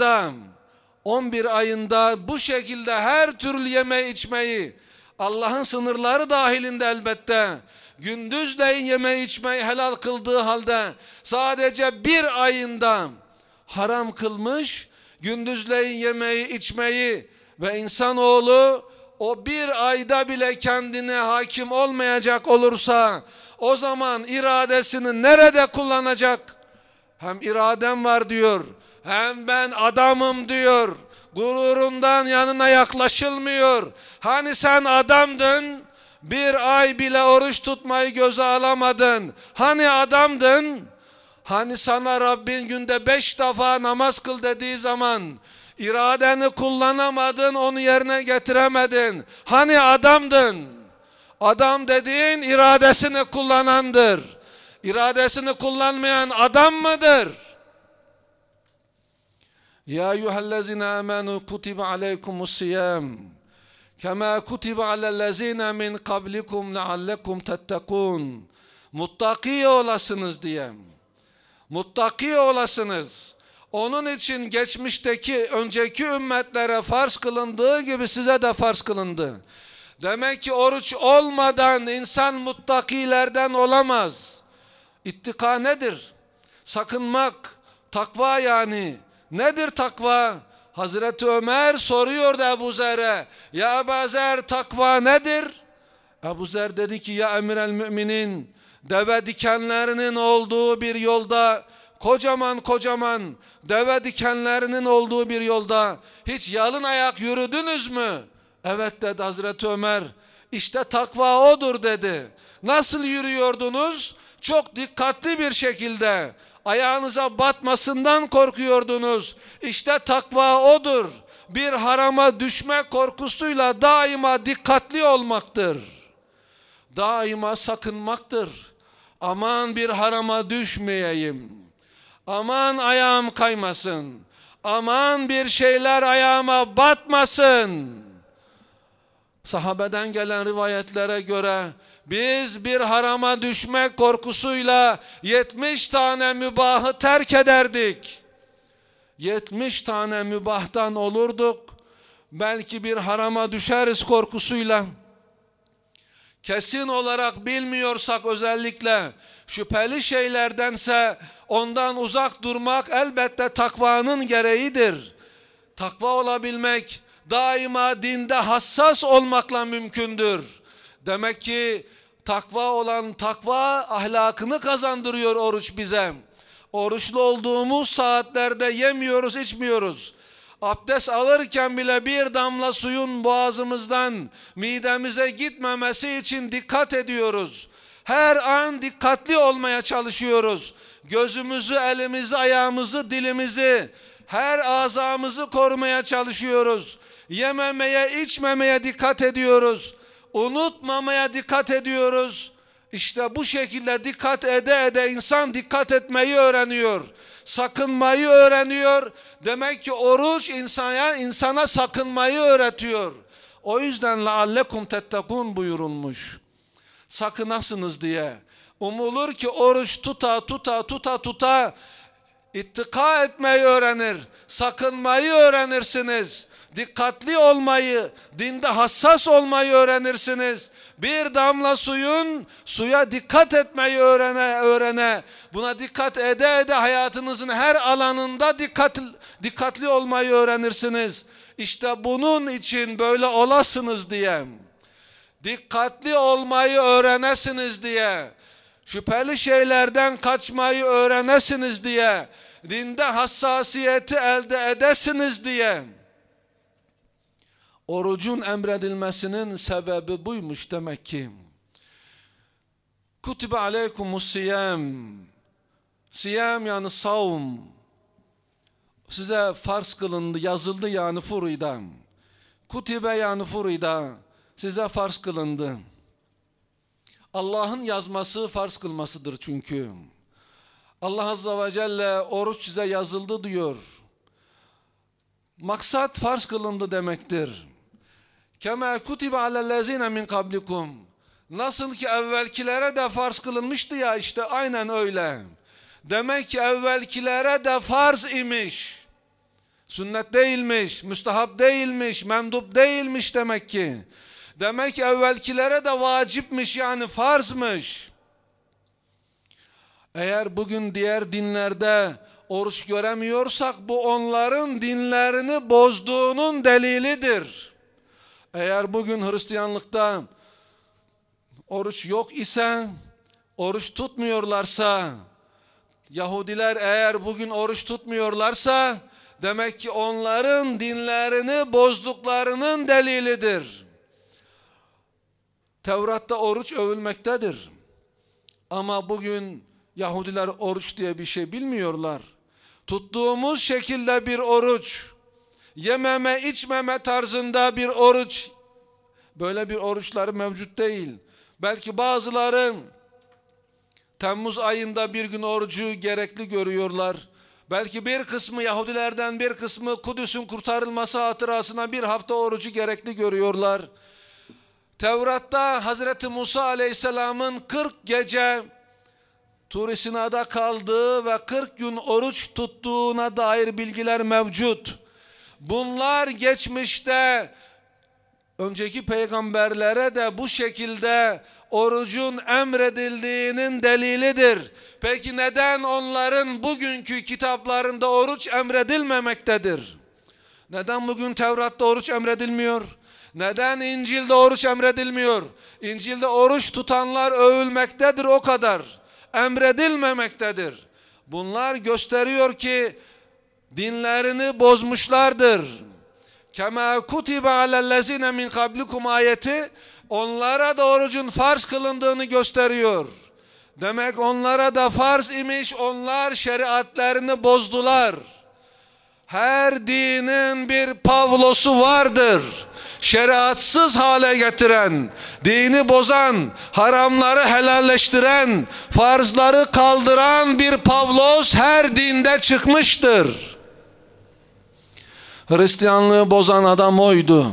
ayında bu şekilde her türlü yemeği içmeyi Allah'ın sınırları dahilinde elbette gündüzleyin yemeği içmeyi helal kıldığı halde sadece bir ayında haram kılmış, gündüzleyin yemeği içmeyi ve insanoğlu o bir ayda bile kendine hakim olmayacak olursa o zaman iradesini nerede kullanacak? Hem iradem var diyor, hem ben adamım diyor. Gururundan yanına yaklaşılmıyor. Hani sen adamdın, bir ay bile oruç tutmayı göze alamadın. Hani adamdın, hani sana Rabbin günde 5 defa namaz kıl dediği zaman iradeni kullanamadın, onu yerine getiremedin. Hani adamdın. Adam dediğin iradesini kullanandır. İradesini kullanmayan adam mıdır? Ya eyyühellezine amenu kutibe aleykumus-siyam kema kutibe alellezine min kablikum leallekum tettekun. Muttaki olasınız diye. Muttaki olasınız. Onun için geçmişteki, önceki ümmetlere farz kılındığı gibi size de farz kılındı. Demek ki oruç olmadan insan muttakilerden olamaz. İttika nedir? Sakınmak, takva yani. Nedir takva? Hazreti Ömer soruyordu Ebu Zer'e. Ya Ebu Zer, takva nedir? Ebu Zer dedi ki ya emir müminin, deve dikenlerinin olduğu bir yolda, kocaman kocaman deve dikenlerinin olduğu bir yolda hiç yalın ayak yürüdünüz mü? Evet dedi Hazreti Ömer. İşte takva odur dedi. Nasıl yürüyordunuz? Çok dikkatli bir şekilde. Ayağınıza batmasından korkuyordunuz. İşte takva odur. Bir harama düşme korkusuyla daima dikkatli olmaktır. Daima sakınmaktır. Aman bir harama düşmeyeyim. Aman ayağım kaymasın. Aman bir şeyler ayağıma batmasın. Sahabeden gelen rivayetlere göre biz bir harama düşmek korkusuyla 70 tane mübahı terk ederdik. 70 tane mübahtan olurduk. Belki bir harama düşeriz korkusuyla. Kesin olarak bilmiyorsak özellikle şüpheli şeylerdense ondan uzak durmak elbette takvanın gereğidir. Takva olabilmek daima dinde hassas olmakla mümkündür. Demek ki takva ahlakını kazandırıyor oruç bize. Oruçlu olduğumuz saatlerde yemiyoruz, içmiyoruz. Abdest alırken bile bir damla suyun boğazımızdan midemize gitmemesi için dikkat ediyoruz. Her an dikkatli olmaya çalışıyoruz. Gözümüzü, elimizi, ayağımızı, dilimizi, her azamızı korumaya çalışıyoruz. Yememeye, içmemeye dikkat ediyoruz. Unutmamaya dikkat ediyoruz. İşte bu şekilde dikkat ede insan dikkat etmeyi öğreniyor. Sakınmayı öğreniyor. Demek ki oruç insana sakınmayı öğretiyor. O yüzden leallekum tettekun buyurulmuş. Sakınasınız diye. Umulur ki oruç tuta ittika etmeyi öğrenir. Sakınmayı öğrenirsiniz. Dikkatli olmayı, dinde hassas olmayı öğrenirsiniz. Bir damla suya dikkat etmeyi öğrene. Buna dikkat ede hayatınızın her alanında dikkatli olmayı öğrenirsiniz. İşte bunun için böyle olasınız diye. Dikkatli olmayı öğrenesiniz diye. Şüpheli şeylerden kaçmayı öğrenesiniz diye. Dinde hassasiyeti elde edesiniz diye. Orucun emredilmesinin sebebi buymuş demek ki. Kutibe aleykumus-siyam. Siyam yani savm. Size farz kılındı, yazıldı yani furida. Kutibe yani furida. Size farz kılındı. Allah'ın yazması farz kılmasıdır çünkü. Allah Azze ve Celle oruç size yazıldı diyor. Maksat farz kılındı demektir. Kema kutibe alellezine min kablikum. Nasıl ki evvelkilere de farz kılınmıştı ya, işte aynen öyle. Demek ki evvelkilere de farz imiş. Sünnet değilmiş, müstehap değilmiş, mendup değilmiş demek ki. Demek ki evvelkilere de vacipmiş yani farzmış. Eğer bugün diğer dinlerde oruç göremiyorsak bu onların dinlerini bozduğunun delilidir. Eğer bugün Hristiyanlıkta oruç yok ise, oruç tutmuyorlarsa, Yahudiler eğer bugün oruç tutmuyorlarsa demek ki onların dinlerini bozduklarının delilidir. Tevrat'ta oruç övülmektedir. Ama bugün Yahudiler oruç diye bir şey bilmiyorlar. Tuttuğumuz şekilde bir oruç, yememe içmeme tarzında bir oruç, böyle bir oruçları mevcut değil. Belki bazıları Temmuz ayında bir gün orucu gerekli görüyorlar. Belki bir kısmı Yahudilerden, bir kısmı Kudüs'ün kurtarılması hatırasına bir hafta orucu gerekli görüyorlar. Tevrat'ta Hazreti Musa Aleyhisselam'ın 40 gece Tur-i Sina'da kaldığı ve 40 gün oruç tuttuğuna dair bilgiler mevcut. Bunlar geçmişte önceki peygamberlere de bu şekilde orucun emredildiğinin delilidir. Peki neden onların bugünkü kitaplarında oruç emredilmemektedir? Neden bugün Tevrat'ta oruç emredilmiyor? Neden İncil'de oruç emredilmiyor? İncil'de oruç tutanlar övülmektedir, o kadar. Emredilmemektedir. Bunlar gösteriyor ki dinlerini bozmuşlardır. Kema kutibe alellezine min kablikum ayeti onlara da orucun farz kılındığını gösteriyor. Demek onlara da farz imiş, onlar şeriatlerini bozdular. Her dinin bir Pavlos'u vardır. Şeriatsız hale getiren, dini bozan, haramları helalleştiren, farzları kaldıran bir Pavlos her dinde çıkmıştır. Hristiyanlığı bozan adam oydu.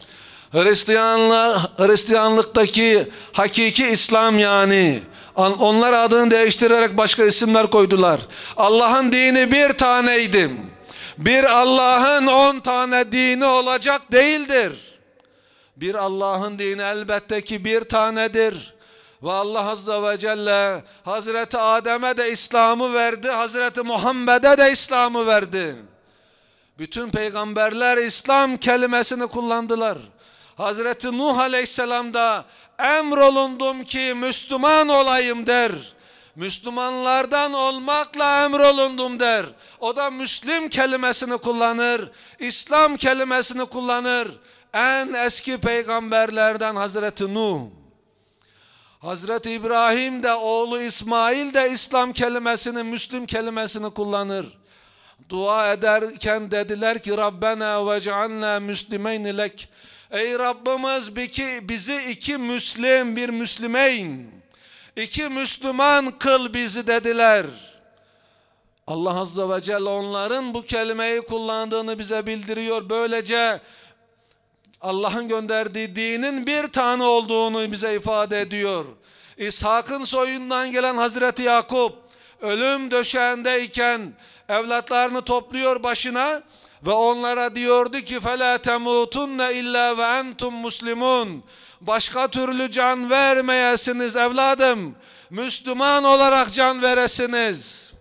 Hristiyanlıktaki hakiki İslam yani. Onlar adını değiştirerek başka isimler koydular. Allah'ın dini bir taneydi. Bir Allah'ın 10 tane dini olacak değildir. Bir Allah'ın dini elbette ki bir tanedir. Ve Allah Azze ve Celle Hazreti Adem'e de İslam'ı verdi, Hazreti Muhammed'e de İslam'ı verdi. Bütün peygamberler İslam kelimesini kullandılar. Hazreti Nuh Aleyhisselam da emrolundum ki Müslüman olayım der. Müslümanlardan olmakla emrolundum der. O da Müslim kelimesini kullanır, İslam kelimesini kullanır. En eski peygamberlerden Hazreti Nuh. Hazreti İbrahim de oğlu İsmail de İslam kelimesini, Müslim kelimesini kullanır. Dua ederken dediler ki Rabbena vec'alna müslimeyni lek. Ey Rabbimiz bizi iki Müslim, bir Müslümeyn, iki Müslüman kıl bizi dediler. Allah Azze ve Celle onların bu kelimeyi kullandığını bize bildiriyor. Böylece Allah'ın gönderdiği dinin bir tane olduğunu bize ifade ediyor. İshak'ın soyundan gelen Hazreti Yakup ölüm döşeğindeyken evlatlarını topluyor başına ve onlara diyordu ki فَلَا تَمُوتُنَّ اِلَّا وَاَنْتُمْ مُسْلِمُونَ. Başka türlü can vermeyesiniz evladım. Müslüman olarak can veresiniz.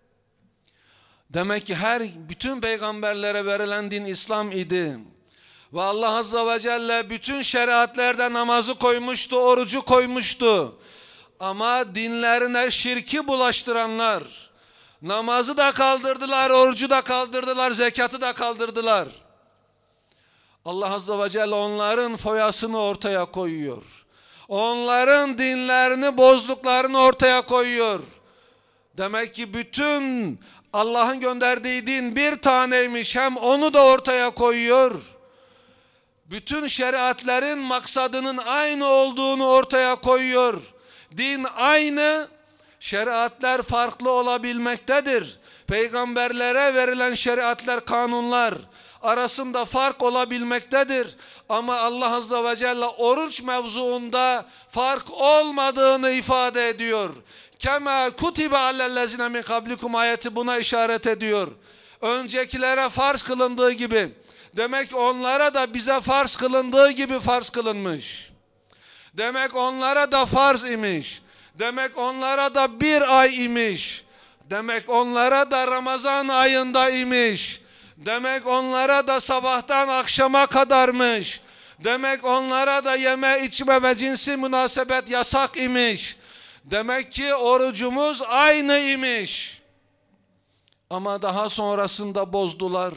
Demek ki bütün peygamberlere verilen din İslam idi. Ve Allah Azze ve Celle bütün şeriatlerde namazı koymuştu, orucu koymuştu. Ama dinlerine şirki bulaştıranlar namazı da kaldırdılar, orucu da kaldırdılar, zekatı da kaldırdılar. Allah Azze ve Celle onların foyasını ortaya koyuyor. Onların dinlerini bozduklarını ortaya koyuyor. Demek ki bütün Allah'ın gönderdiği din bir taneymiş, hem onu da ortaya koyuyor. Bütün şeriatlerin maksadının aynı olduğunu ortaya koyuyor. Din aynı, şeriatler farklı olabilmektedir. Peygamberlere verilen şeriatler, kanunlar arasında fark olabilmektedir. Ama Allah Azze ve Celle oruç mevzuunda fark olmadığını ifade ediyor. Kema kutibe alellezine min kablikum ayeti buna işaret ediyor. Öncekilere farz kılındığı gibi. Demek onlara da bize farz kılındığı gibi farz kılınmış. Demek onlara da farz imiş. Demek onlara da bir ay imiş. Demek onlara da Ramazan ayında imiş. Demek onlara da sabahtan akşama kadarmış. Demek onlara da yeme içme ve cinsi münasebet yasak imiş. Demek ki orucumuz aynı imiş. Ama daha sonrasında bozdular.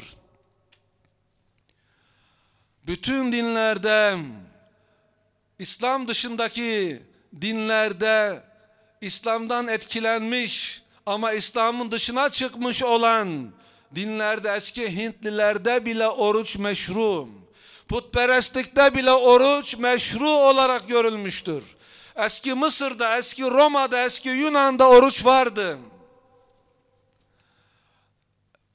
Bütün dinlerde, İslam dışındaki dinlerde İslam'dan etkilenmiş ama İslam'ın dışına çıkmış olan dinlerde, eski Hintlilerde bile oruç meşru. Putperestlikte bile oruç meşru olarak görülmüştür. Eski Mısır'da, eski Roma'da, eski Yunan'da oruç vardı.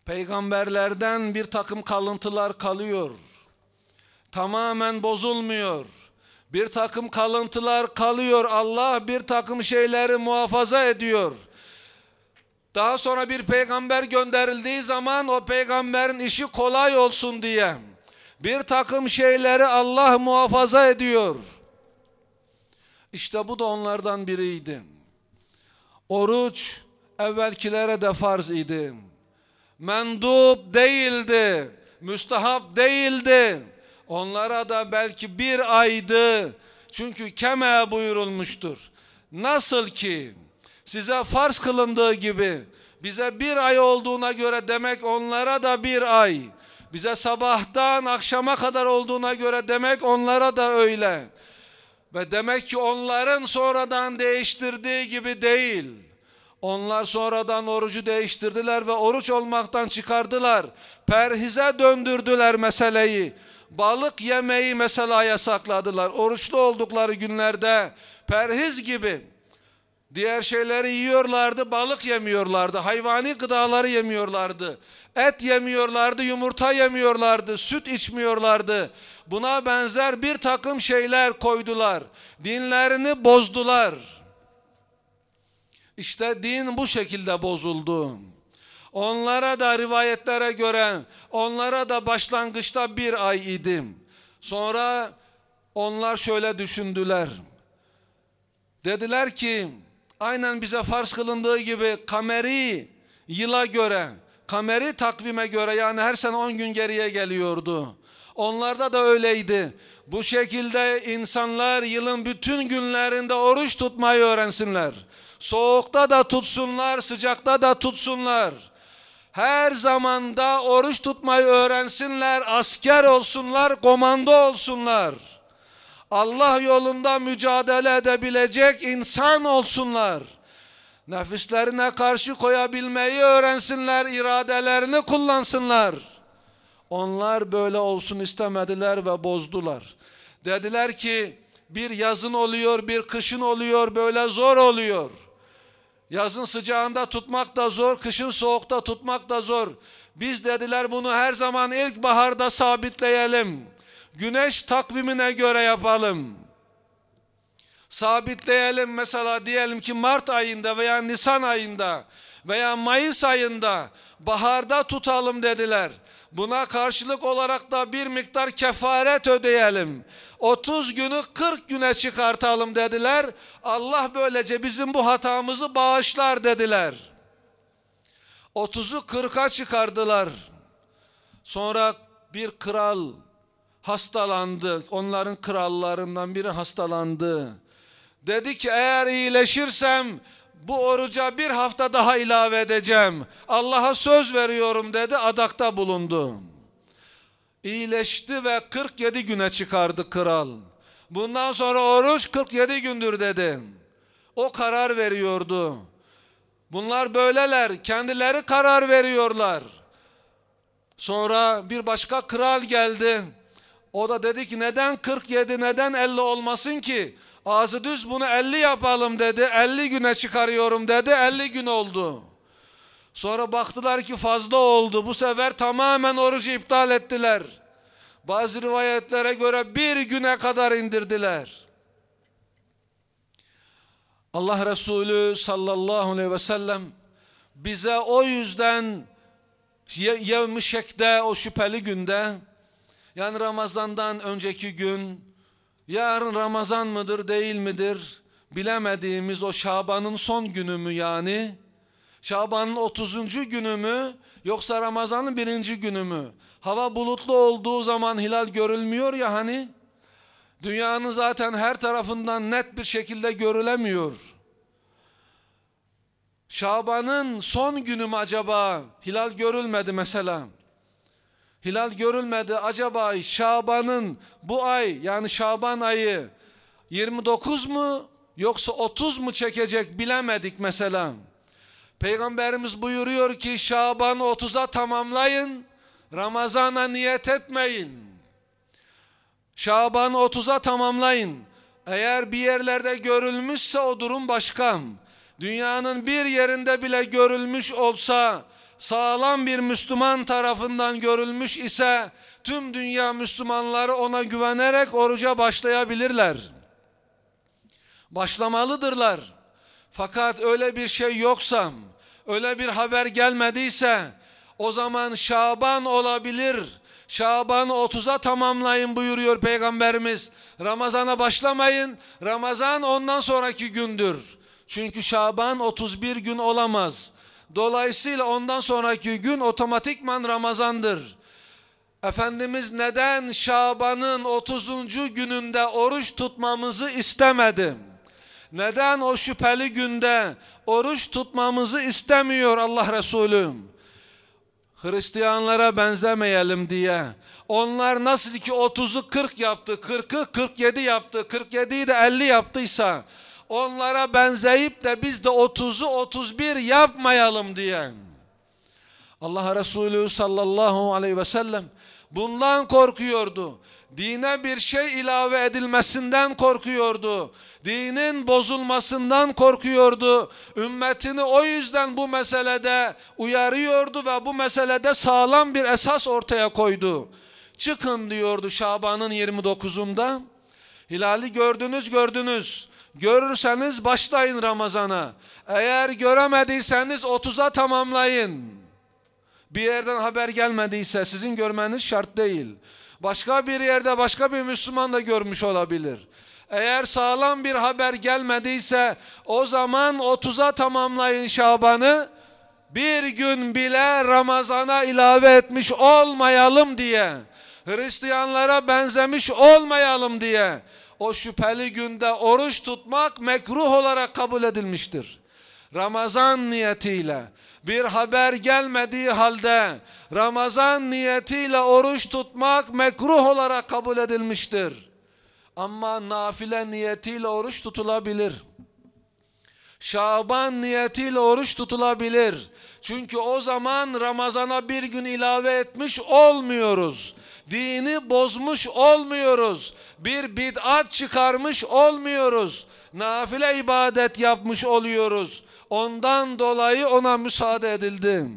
Peygamberlerden bir takım kalıntılar kalıyor. Tamamen bozulmuyor. Bir takım kalıntılar kalıyor. Allah bir takım şeyleri muhafaza ediyor. Daha sonra bir peygamber gönderildiği zaman o peygamberin işi kolay olsun diye bir takım şeyleri Allah muhafaza ediyor. İşte bu da onlardan biriydi. Oruç evvelkilere de farz idi. Mendup değildi, müstahap değildi. Onlara da belki bir aydı. Çünkü keme buyurulmuştur. Nasıl ki size farz kılındığı gibi bize bir ay olduğuna göre demek onlara da bir ay. Bize sabahtan akşama kadar olduğuna göre demek onlara da öyle. Ve demek ki onların sonradan değiştirdiği gibi değil. Onlar sonradan orucu değiştirdiler ve oruç olmaktan çıkardılar. Perhize döndürdüler meseleyi. Balık yemeyi mesela yasakladılar. Oruçlu oldukları günlerde perhiz gibi diğer şeyleri yiyorlardı, balık yemiyorlardı, hayvani gıdaları yemiyorlardı, et yemiyorlardı, yumurta yemiyorlardı, süt içmiyorlardı. Buna benzer bir takım şeyler koydular. Dinlerini bozdular. İşte din bu şekilde bozuldu. Onlara da rivayetlere göre, onlara da başlangıçta bir ay idim. Sonra onlar şöyle düşündüler. Dediler ki, aynen bize farz kılındığı gibi kameri yıla göre, kameri takvime göre, yani her sene 10 gün geriye geliyordu. Onlarda da öyleydi. Bu şekilde insanlar yılın bütün günlerinde oruç tutmayı öğrensinler. Soğukta da tutsunlar, sıcakta da tutsunlar. Her zamanda oruç tutmayı öğrensinler, asker olsunlar, komando olsunlar. Allah yolunda mücadele edebilecek insan olsunlar. Nefislerine karşı koyabilmeyi öğrensinler, iradelerini kullansınlar. Onlar böyle olsun istemediler ve bozdular. Dediler ki bir yazın oluyor, bir kışın oluyor, böyle zor oluyor. Yazın sıcağında tutmak da zor, kışın soğukta tutmak da zor. Biz dediler bunu her zaman ilkbaharda sabitleyelim. Güneş takvimine göre yapalım. Sabitleyelim, mesela diyelim ki Mart ayında veya Nisan ayında veya Mayıs ayında baharda tutalım dediler. Buna karşılık olarak da bir miktar kefaret ödeyelim. 30 günü 40 güne çıkartalım dediler. Allah böylece bizim bu hatamızı bağışlar dediler. 30'u 40'a çıkardılar. Sonra bir kral hastalandı. Onların krallarından biri hastalandı. Dedi ki eğer iyileşirsem bu oruca bir hafta daha ilave edeceğim. Allah'a söz veriyorum dedi, adakta bulundu. İyileşti ve 47 güne çıkardı kral. Bundan sonra oruç 47 gündür dedi. O karar veriyordu. Bunlar böyleler, kendileri karar veriyorlar. Sonra bir başka kral geldi. O da dedi ki neden 47, neden 50 olmasın ki? Ağzı düz bunu 50 yapalım dedi. 50 güne çıkarıyorum dedi. 50 gün oldu. Sonra baktılar ki fazla oldu. Bu sefer tamamen orucu iptal ettiler. Bazı rivayetlere göre bir güne kadar indirdiler. Allah Resulü sallallahu aleyhi ve sellem bize o yüzden yevm-i şek'te, o şüpheli günde, yani Ramazan'dan önceki gün, yarın Ramazan mıdır değil midir bilemediğimiz o Şaban'ın son günü mü, yani Şaban'ın 30. günü mü yoksa Ramazan'ın 1. günü mü? Hava bulutlu olduğu zaman hilal görülmüyor ya hani, dünyanın zaten her tarafından net bir şekilde görülemiyor. Şaban'ın son günü mü acaba? Hilal görülmedi mesela. Hilal görülmedi. Acaba Şaban'ın bu ay, yani Şaban ayı 29 mu yoksa 30 mu çekecek bilemedik mesela. Peygamberimiz buyuruyor ki Şaban'ı 30'a tamamlayın, Ramazan'a niyet etmeyin. Şaban'ı 30'a tamamlayın. Eğer bir yerlerde görülmüşse o durum başka. Dünyanın bir yerinde bile görülmüş olsa sağlam bir Müslüman tarafından görülmüş ise tüm dünya Müslümanları ona güvenerek oruca başlayabilirler. Başlamalıdırlar. Fakat öyle bir şey yoksa, öyle bir haber gelmediyse o zaman Şaban olabilir. Şaban'ı 30'a tamamlayın buyuruyor Peygamberimiz. Ramazan'a başlamayın. Ramazan ondan sonraki gündür. Çünkü Şaban 31 gün olamaz. Dolayısıyla ondan sonraki gün otomatikman Ramazan'dır. Efendimiz neden Şaban'ın 30. gününde oruç tutmamızı istemedi? Neden o şüpheli günde oruç tutmamızı istemiyor Allah Resulü? Hristiyanlara benzemeyelim diye. Onlar nasıl ki 30'u 40 yaptı, 40'ı 47 yaptı, 47'yi de 50 yaptıysa onlara benzeyip de biz de 30'u 31 yapmayalım diye. Allah Resulü sallallahu aleyhi ve sellem bundan korkuyordu. Dine bir şey ilave edilmesinden korkuyordu. Dinin bozulmasından korkuyordu. Ümmetini o yüzden bu meselede uyarıyordu ve bu meselede sağlam bir esas ortaya koydu. Çıkın diyordu Şaban'ın 29'unda. Hilali gördünüz. Görürseniz başlayın Ramazan'a. Eğer göremediyseniz 30'a tamamlayın. Bir yerden haber gelmediyse sizin görmeniz şart değil. Başka bir yerde başka bir Müslüman da görmüş olabilir. Eğer sağlam bir haber gelmediyse o zaman 30'a tamamlayın Şaban'ı. Bir gün bile Ramazan'a ilave etmiş olmayalım diye. Hristiyanlara benzemiş olmayalım diye. O şüpheli günde oruç tutmak mekruh olarak kabul edilmiştir. Ramazan niyetiyle bir haber gelmediği halde Ramazan niyetiyle oruç tutmak mekruh olarak kabul edilmiştir. Ama nafile niyetiyle oruç tutulabilir. Şaban niyetiyle oruç tutulabilir. Çünkü o zaman Ramazan'a bir gün ilave etmiş olmuyoruz. Dini bozmuş olmuyoruz. Bir bid'at çıkarmış olmuyoruz. Nafile ibadet yapmış oluyoruz. Ondan dolayı ona müsaade edildi.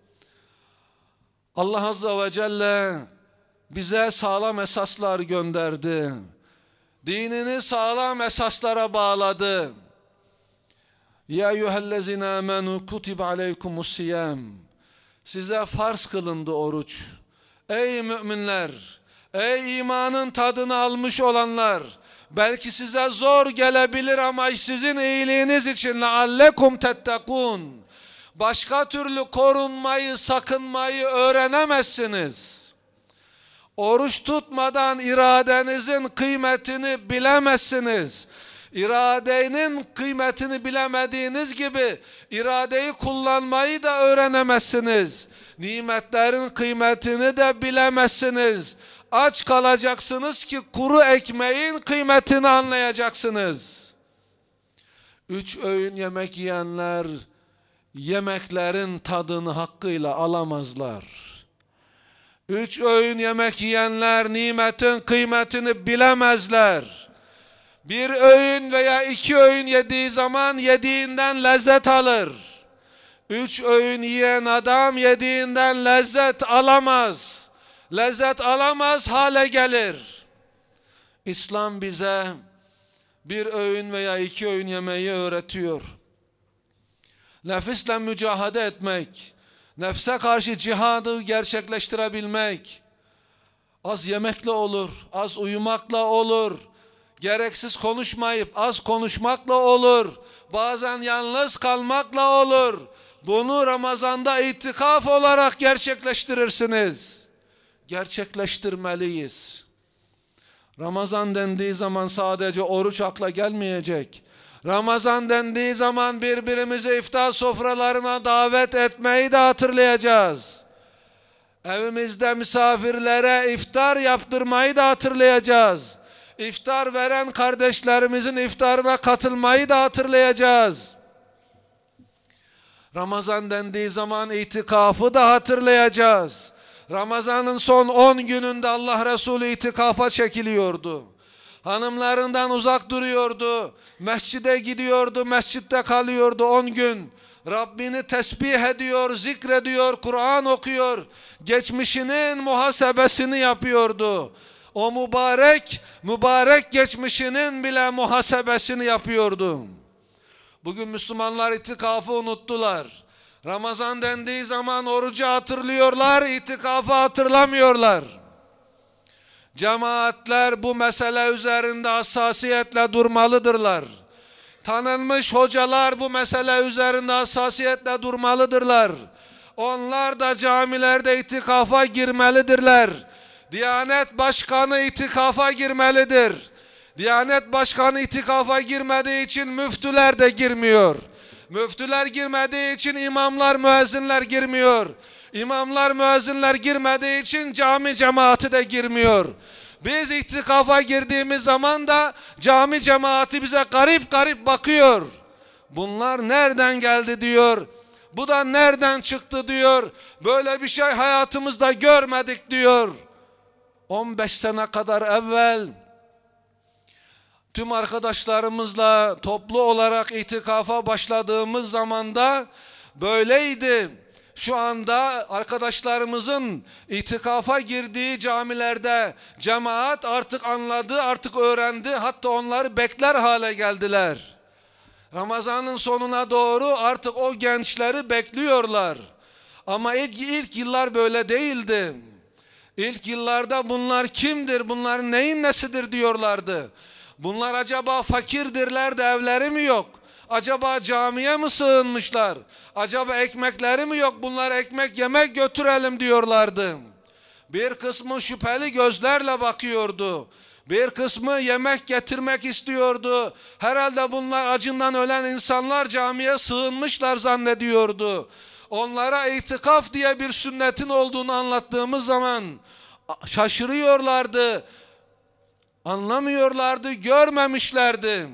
Allah Azze ve Celle bize sağlam esaslar gönderdi. Dinini sağlam esaslara bağladı. Ya eyyühellezine amenu kutibe aleykumus-siyam. Size farz kılındı oruç. Ey müminler, ey imanın tadını almış olanlar, belki size zor gelebilir ama sizin iyiliğiniz için leallekum tettekun. Başka türlü korunmayı, sakınmayı öğrenemezsiniz. Oruç tutmadan iradenizin kıymetini bilemezsiniz. İradenin kıymetini bilemediğiniz gibi iradeyi kullanmayı da öğrenemezsiniz. Nimetlerin kıymetini de bilemezsiniz. Aç kalacaksınız ki kuru ekmeğin kıymetini anlayacaksınız. 3 öğün yemek yiyenler yemeklerin tadını hakkıyla alamazlar. 3 öğün yemek yiyenler nimetin kıymetini bilemezler. Bir öğün veya 2 öğün yediği zaman yediğinden lezzet alır. 3 öğün yiyen adam yediğinden lezzet alamaz. Lezzet alamaz hale gelir. İslam bize bir öğün veya 2 öğün yemeği öğretiyor. Nefisle mücadele etmek, nefse karşı cihadı gerçekleştirebilmek, az yemekle olur, az uyumakla olur, gereksiz konuşmayıp az konuşmakla olur, bazen yalnız kalmakla olur. Bunu Ramazan'da itikaf olarak gerçekleştirirsiniz. Gerçekleştirmeliyiz. Ramazan dendiği zaman sadece oruç akla gelmeyecek. Ramazan dendiği zaman birbirimizi iftar sofralarına davet etmeyi de hatırlayacağız. Evimizde misafirlere iftar yaptırmayı da hatırlayacağız. İftar veren kardeşlerimizin iftarına katılmayı da hatırlayacağız. Ramazan dendiği zaman itikafı da hatırlayacağız. Ramazan'ın son 10 gününde Allah Resulü itikafa çekiliyordu. Hanımlarından uzak duruyordu. Mescide gidiyordu, mescitte kalıyordu 10 gün. Rabbini tesbih ediyor, zikrediyor, Kur'an okuyor. Geçmişinin muhasebesini yapıyordu. O mübarek geçmişinin bile muhasebesini yapıyordu. Bugün Müslümanlar itikafı unuttular. Ramazan dendiği zaman orucu hatırlıyorlar, itikafı hatırlamıyorlar. Cemaatler bu mesele üzerinde hassasiyetle durmalıdırlar. Tanınmış hocalar bu mesele üzerinde hassasiyetle durmalıdırlar. Onlar da camilerde itikafa girmelidirler. Diyanet Başkanı itikafa girmelidir. Diyanet Başkanı itikafa girmediği için müftüler de girmiyor. Müftüler girmediği için imamlar, müezzinler girmiyor. İmamlar, müezzinler girmediği için cami cemaati de girmiyor. Biz itikafa girdiğimiz zaman da cami cemaati bize garip garip bakıyor. Bunlar nereden geldi diyor. Bu da nereden çıktı diyor. Böyle bir şey hayatımızda görmedik diyor. 15 sene kadar evvel tüm arkadaşlarımızla toplu olarak itikafa başladığımız zamanda böyleydi. Şu anda arkadaşlarımızın itikafa girdiği camilerde cemaat artık anladı, artık öğrendi. Hatta onları bekler hale geldiler. Ramazanın sonuna doğru artık o gençleri bekliyorlar. Ama ilk yıllar böyle değildi. İlk yıllarda bunlar kimdir, bunların neyin nesidir diyorlardı. Bunlar acaba fakirdirler de evleri mi yok? Acaba camiye mi sığınmışlar? Acaba ekmekleri mi yok? Bunlar ekmek yemek götürelim diyorlardı. Bir kısmı şüpheli gözlerle bakıyordu. Bir kısmı yemek getirmek istiyordu. Herhalde bunlar acından ölen insanlar camiye sığınmışlar zannediyordu. Onlara itikaf diye bir sünnetin olduğunu anlattığımız zaman şaşırıyorlardı. Anlamıyorlardı, görmemişlerdi.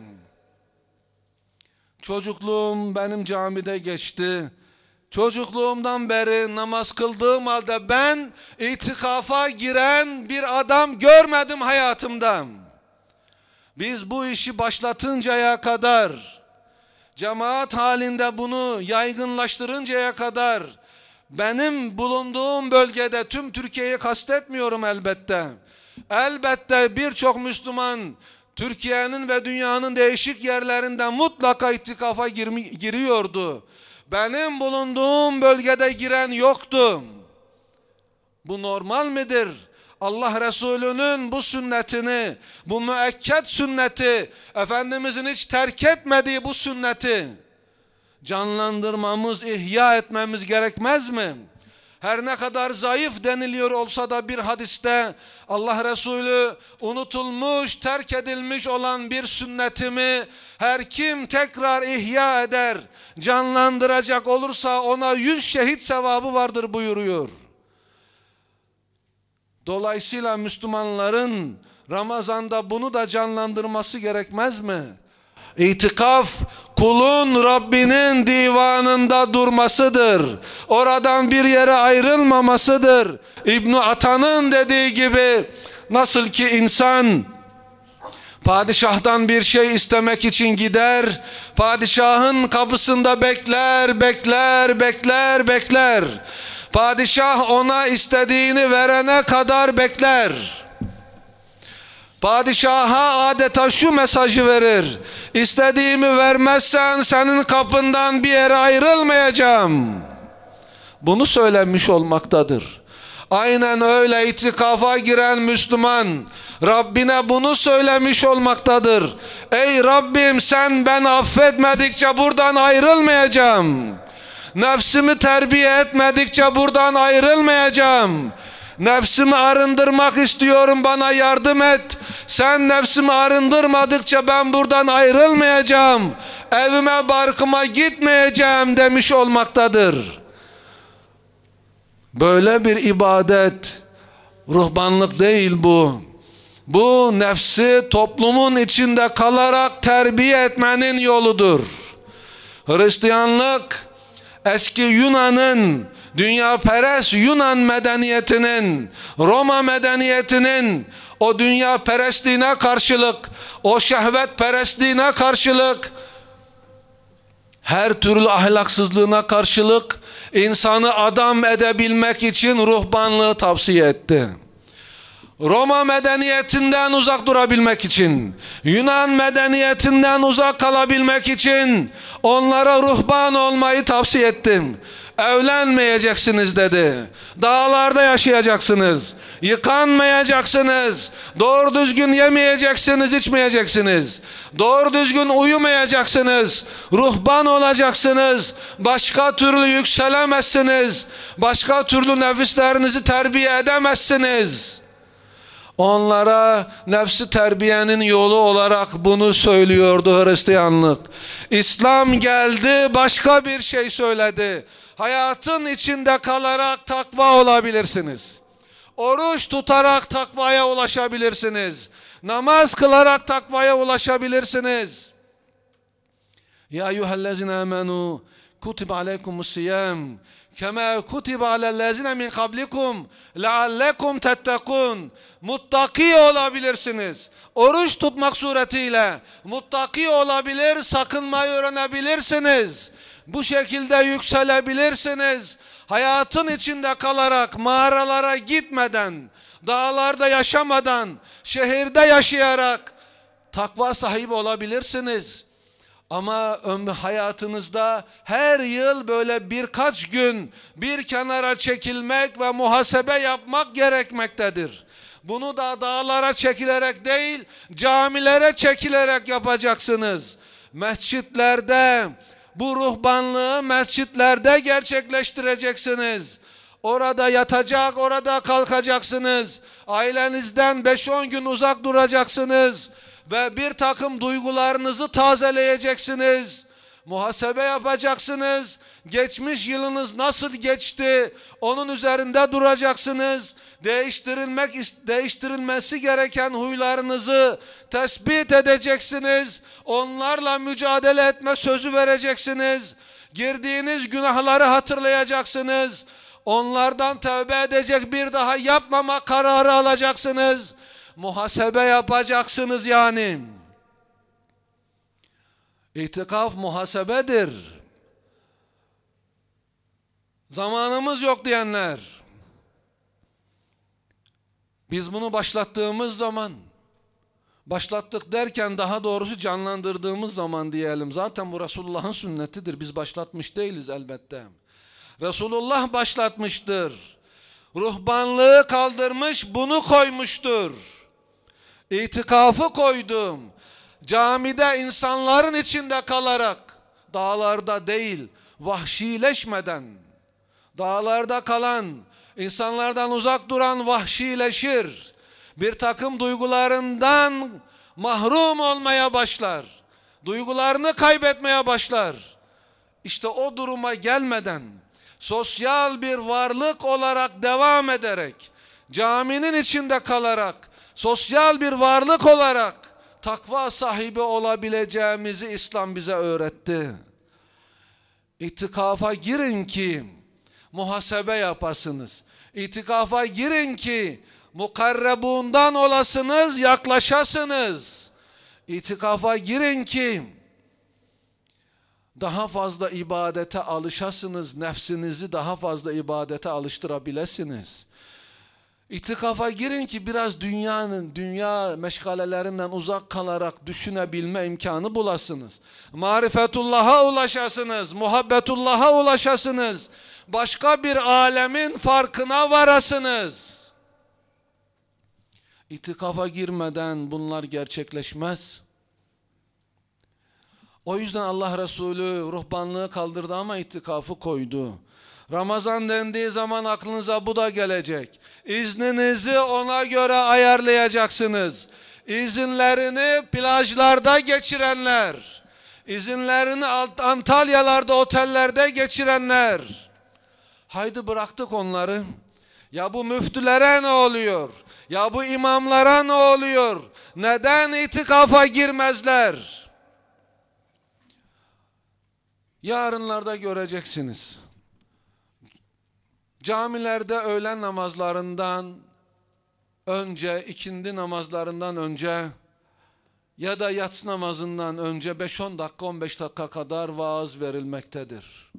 Çocukluğum benim camide geçti. Çocukluğumdan beri namaz kıldığım halde ben itikafa giren bir adam görmedim hayatımda. Biz bu işi başlatıncaya kadar, cemaat halinde bunu yaygınlaştırıncaya kadar, benim bulunduğum bölgede, tüm Türkiye'yi kastetmiyorum elbette. Elbette birçok Müslüman Türkiye'nin ve dünyanın değişik yerlerinden mutlaka itikafa giriyordu. Benim bulunduğum bölgede giren yoktu. Bu normal midir? Allah Resulü'nün bu sünnetini, bu müekked sünneti, Efendimizin hiç terk etmediği bu sünneti canlandırmamız, ihya etmemiz gerekmez mi? Her ne kadar zayıf deniliyor olsa da bir hadiste Allah Resulü unutulmuş, terk edilmiş olan bir sünnetimi her kim tekrar ihya eder, canlandıracak olursa ona 100 şehit sevabı vardır buyuruyor. Dolayısıyla Müslümanların Ramazan'da bunu da canlandırması gerekmez mi? İtikaf kulun Rabbinin divanında durmasıdır. Oradan bir yere ayrılmamasıdır. İbn Atan'ın dediği gibi nasıl ki insan padişahtan bir şey istemek için gider, padişahın kapısında bekler. Padişah ona istediğini verene kadar bekler. Padişaha adeta şu mesajı verir: İstediğimi vermezsen senin kapından bir yere ayrılmayacağım. Bunu söylenmiş olmaktadır. Aynen öyle itikafa giren Müslüman Rabbine bunu söylemiş olmaktadır. Ey Rabbim, sen beni affetmedikçe buradan ayrılmayacağım. Nefsimi terbiye etmedikçe buradan ayrılmayacağım. Nefsimi arındırmak istiyorum, bana yardım et. Sen nefsimi arındırmadıkça ben buradan ayrılmayacağım. Evime barkıma gitmeyeceğim demiş olmaktadır. Böyle bir ibadet, ruhbanlık değil bu. Bu nefsi toplumun içinde kalarak terbiye etmenin yoludur. Hristiyanlık eski Yunan'ın, dünya perest Yunan medeniyetinin, Roma medeniyetinin o dünya perestliğine karşılık, o şehvet perestliğine karşılık, her türlü ahlaksızlığına karşılık insanı adam edebilmek için ruhbanlığı tavsiye etti. Roma medeniyetinden uzak durabilmek için, Yunan medeniyetinden uzak kalabilmek için onlara ruhban olmayı tavsiye ettim. Evlenmeyeceksiniz dedi. Dağlarda yaşayacaksınız. Yıkanmayacaksınız. Doğru düzgün yemeyeceksiniz, içmeyeceksiniz. Doğru düzgün uyumayacaksınız. Ruhban olacaksınız. Başka türlü yükselemezsiniz. Başka türlü nefislerinizi terbiye edemezsiniz. Onlara nefsi terbiyenin yolu olarak bunu söylüyordu Hristiyanlık. İslam geldi, başka bir şey söyledi. Hayatın içinde kalarak takva olabilirsiniz. Oruç tutarak takvaya ulaşabilirsiniz. Namaz kılarak takvaya ulaşabilirsiniz. Ya eyyühellezine amenu kutibe aleykumus-siyam kema kutibe alellezine min kablikum leallekum tettekun. Muttaki olabilirsiniz. Oruç tutmak suretiyle muttaki olabilir, sakınmayı öğrenebilirsiniz. Bu şekilde yükselebilirsiniz. Hayatın içinde kalarak, mağaralara gitmeden, dağlarda yaşamadan, şehirde yaşayarak takva sahibi olabilirsiniz. Ama hayatınızda her yıl böyle birkaç gün bir kenara çekilmek ve muhasebe yapmak gerekmektedir. Bunu da dağlara çekilerek değil, camilere çekilerek yapacaksınız. Mescitlerde, bu ruhbanlığı mescitlerde gerçekleştireceksiniz. Orada yatacak, orada kalkacaksınız. Ailenizden 5-10 gün uzak duracaksınız. Ve bir takım duygularınızı tazeleyeceksiniz. Muhasebe yapacaksınız. Geçmiş yılınız nasıl geçti? Onun üzerinde duracaksınız. Değiştirilmesi gereken huylarınızı tespit edeceksiniz. Onlarla mücadele etme sözü vereceksiniz. Girdiğiniz günahları hatırlayacaksınız. Onlardan tövbe edecek, bir daha yapmama kararı alacaksınız. Muhasebe yapacaksınız yani. İtikaf muhasebedir. Zamanımız yok diyenler, biz bunu başlattığımız zaman, başlattık derken daha doğrusu canlandırdığımız zaman diyelim. Zaten bu Resulullah'ın sünnetidir. Biz başlatmış değiliz elbette. Resulullah başlatmıştır. Ruhbanlığı kaldırmış, bunu koymuştur. İtikafı koydum. Camide insanların içinde kalarak, dağlarda değil, vahşileşmeden, dağlarda kalan, insanlardan uzak duran vahşileşir. Bir takım duygularından mahrum olmaya başlar. Duygularını kaybetmeye başlar. İşte o duruma gelmeden, sosyal bir varlık olarak devam ederek, caminin içinde kalarak, sosyal bir varlık olarak takva sahibi olabileceğimizi İslam bize öğretti. İtikafa girin ki muhasebe yapasınız. İtikafa girin ki mukarrebundan olasınız, yaklaşasınız. İtikafa girin ki daha fazla ibadete alışasınız, nefsinizi daha fazla ibadete alıştırabilirsiniz. İtikafa girin ki biraz dünya meşgalelerinden uzak kalarak düşünebilme imkanı bulasınız. Marifetullah'a ulaşasınız, muhabbetullah'a ulaşasınız. Başka bir alemin farkına varasınız. İtikafa girmeden bunlar gerçekleşmez. O yüzden Allah Resulü ruhbanlığı kaldırdı ama itikafı koydu. Ramazan dendiği zaman aklınıza bu da gelecek. İzninizi ona göre ayarlayacaksınız. İzinlerini plajlarda geçirenler, izinlerini Antalyalarda, otellerde geçirenler. Haydi bıraktık onları. Ya bu müftülere ne oluyor? Ya bu imamlara ne oluyor? Neden itikafa girmezler? Yarınlarda göreceksiniz. Camilerde öğlen namazlarından önce ikindi namazlarından önce ya da yatsı namazından önce 5-10 dakika 15 dakika kadar vaaz verilmektedir.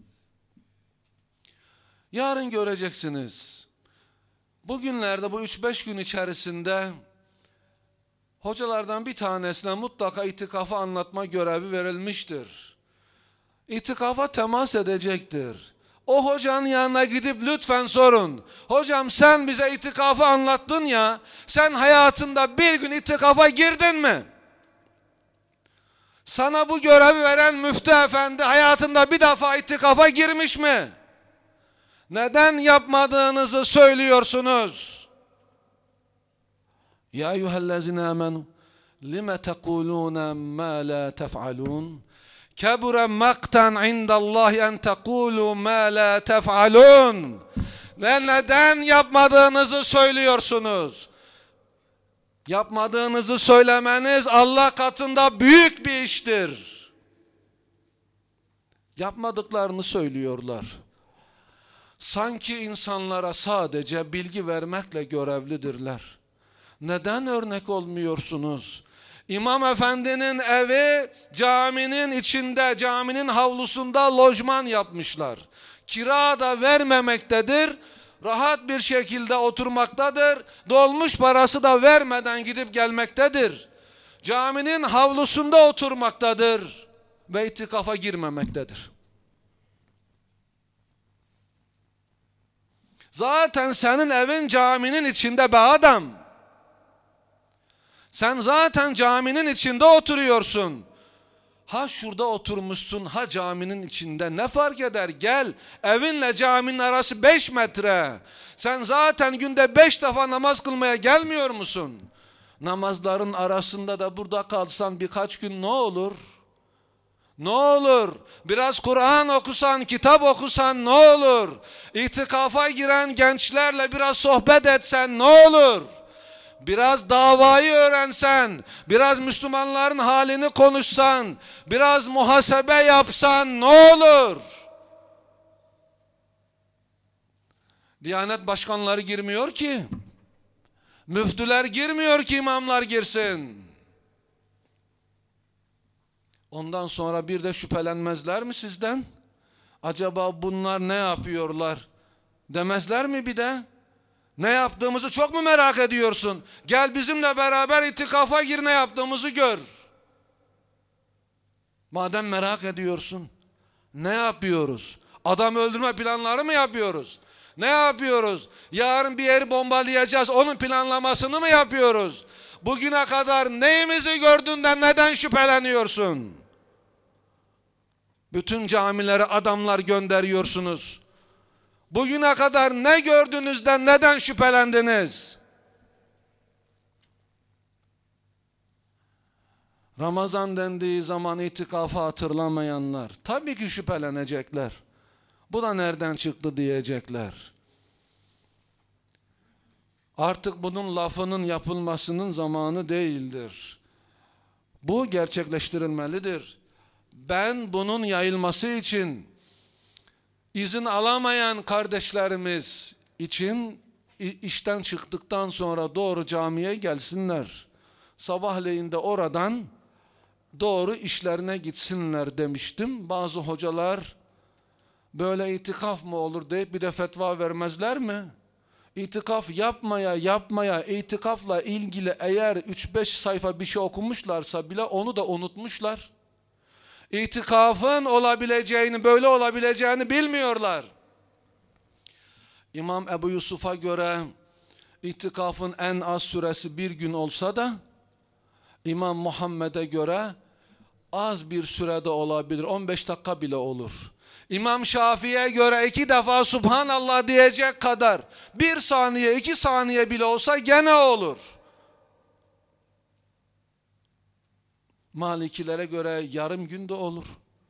Yarın göreceksiniz. Bugünlerde bu 3-5 gün içerisinde hocalardan bir tanesine mutlaka itikafa anlatma görevi verilmiştir. İtikafa temas edecektir. O hocanın yanına gidip lütfen sorun. Hocam sen bize itikafı anlattın ya, sen hayatında bir gün itikafa girdin mi? Sana bu görevi veren müftü efendi hayatında bir defa itikafa girmiş mi? Neden yapmadığınızı söylüyorsunuz? Ya eyyühellezine amenu lime tekulûne mâ lâ tef'alûn kebure maktan indallahi en tekulû mâ lâ tef'alûn. Ve neden yapmadığınızı söylüyorsunuz? Yapmadığınızı söylemeniz Allah katında büyük bir iştir. Yapmadıklarını söylüyorlar. Sanki insanlara sadece bilgi vermekle görevlidirler. Neden örnek olmuyorsunuz? İmam Efendi'nin evi caminin içinde, caminin havlusunda lojman yapmışlar. Kira da vermemektedir. Rahat bir şekilde oturmaktadır. Dolmuş parası da vermeden gidip gelmektedir. Caminin havlusunda oturmaktadır ve itikafa girmemektedir. Zaten senin evin caminin içinde be adam. Sen zaten caminin içinde oturuyorsun. Ha şurada oturmuşsun, ha caminin içinde, ne fark eder? Gel, evinle caminin arası 5 metre. Sen zaten günde 5 defa namaz kılmaya gelmiyor musun? Namazların arasında da burada kalsan birkaç gün ne olur? Ne olur? Biraz Kur'an okusan, kitap okusan ne olur? İtikafa giren gençlerle biraz sohbet etsen ne olur? Biraz davayı öğrensen, biraz Müslümanların halini konuşsan, biraz muhasebe yapsan ne olur? Diyanet başkanları girmiyor ki. Müftüler girmiyor ki imamlar girsin. Ondan sonra bir de şüphelenmezler mi sizden? Acaba bunlar ne yapıyorlar? Demezler mi bir de? Ne yaptığımızı çok mu merak ediyorsun? Gel bizimle beraber itikafa gir, ne yaptığımızı gör. Madem merak ediyorsun, ne yapıyoruz? Adam öldürme planları mı yapıyoruz? Ne yapıyoruz? Yarın bir yeri bombalayacağız, onun planlamasını mı yapıyoruz? Bugüne kadar neyimizi gördüğünden neden şüpheleniyorsun? Bütün camilere adamlar gönderiyorsunuz. Bugüne kadar ne gördüğünüzden neden şüphelendiniz? Ramazan dendiği zaman itikafı hatırlamayanlar tabii ki şüphelenecekler. Bu da nereden çıktı diyecekler. Artık bunun lafının yapılmasının zamanı değildir. Bu gerçekleştirilmelidir. Ben bunun yayılması için izin alamayan kardeşlerimiz için işten çıktıktan sonra doğru camiye gelsinler. Sabahleyin de oradan doğru işlerine gitsinler demiştim. Bazı hocalar böyle itikaf mı olur deyip bir de fetva vermezler mi? İtikaf yapmaya itikafla ilgili eğer 3-5 sayfa bir şey okumuşlarsa bile onu da unutmuşlar. İtikafın olabileceğini, böyle olabileceğini bilmiyorlar. İmam Ebu Yusuf'a göre itikafın en az süresi bir gün olsa da İmam Muhammed'e göre az bir sürede olabilir. 15 dakika bile olur. İmam Şafii'ye göre 2 defa Subhanallah diyecek kadar 1 saniye 2 saniye bile olsa gene olur. Malikilere göre yarım günde olur.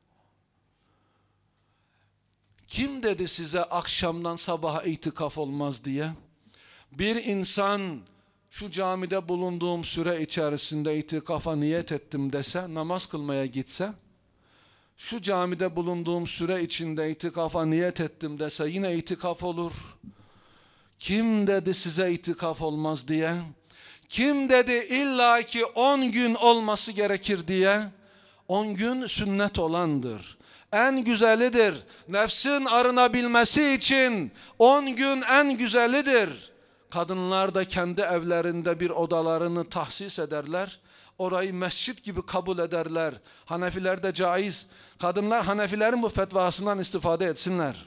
Kim dedi size akşamdan sabaha itikaf olmaz diye? Bir insan şu camide bulunduğum süre içerisinde itikafa niyet ettim dese, namaz kılmaya gitse, şu camide bulunduğum süre içinde itikafa niyet ettim dese yine itikaf olur. Kim dedi size itikaf olmaz diye? Kim dedi illaki 10 gün olması gerekir diye? 10 gün sünnet olandır. En güzelidir. Nefsin arınabilmesi için 10 gün en güzelidir. Kadınlar da kendi evlerinde bir odalarını tahsis ederler. Orayı mescit gibi kabul ederler. Hanefiler de caiz. Kadınlar Hanefilerin bu fetvasından istifade etsinler.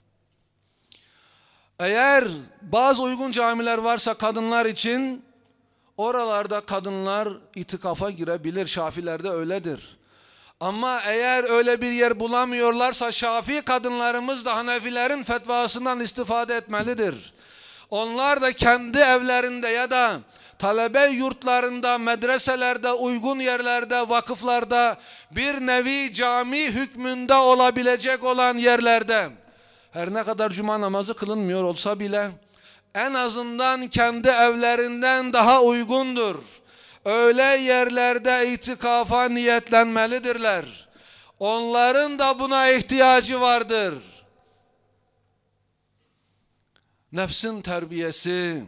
Eğer bazı uygun camiler varsa kadınlar için, oralarda kadınlar itikafa girebilir. Şafilerde öyledir. Ama eğer öyle bir yer bulamıyorlarsa Şafii kadınlarımız da Hanefilerin fetvasından istifade etmelidir. Onlar da kendi evlerinde ya da talebe yurtlarında, medreselerde, uygun yerlerde, vakıflarda, bir nevi cami hükmünde olabilecek olan yerlerde, her ne kadar cuma namazı kılınmıyor olsa bile, en azından kendi evlerinden daha uygundur. Öyle yerlerde itikafa niyetlenmelidirler. Onların da buna ihtiyacı vardır. Nefsin terbiyesi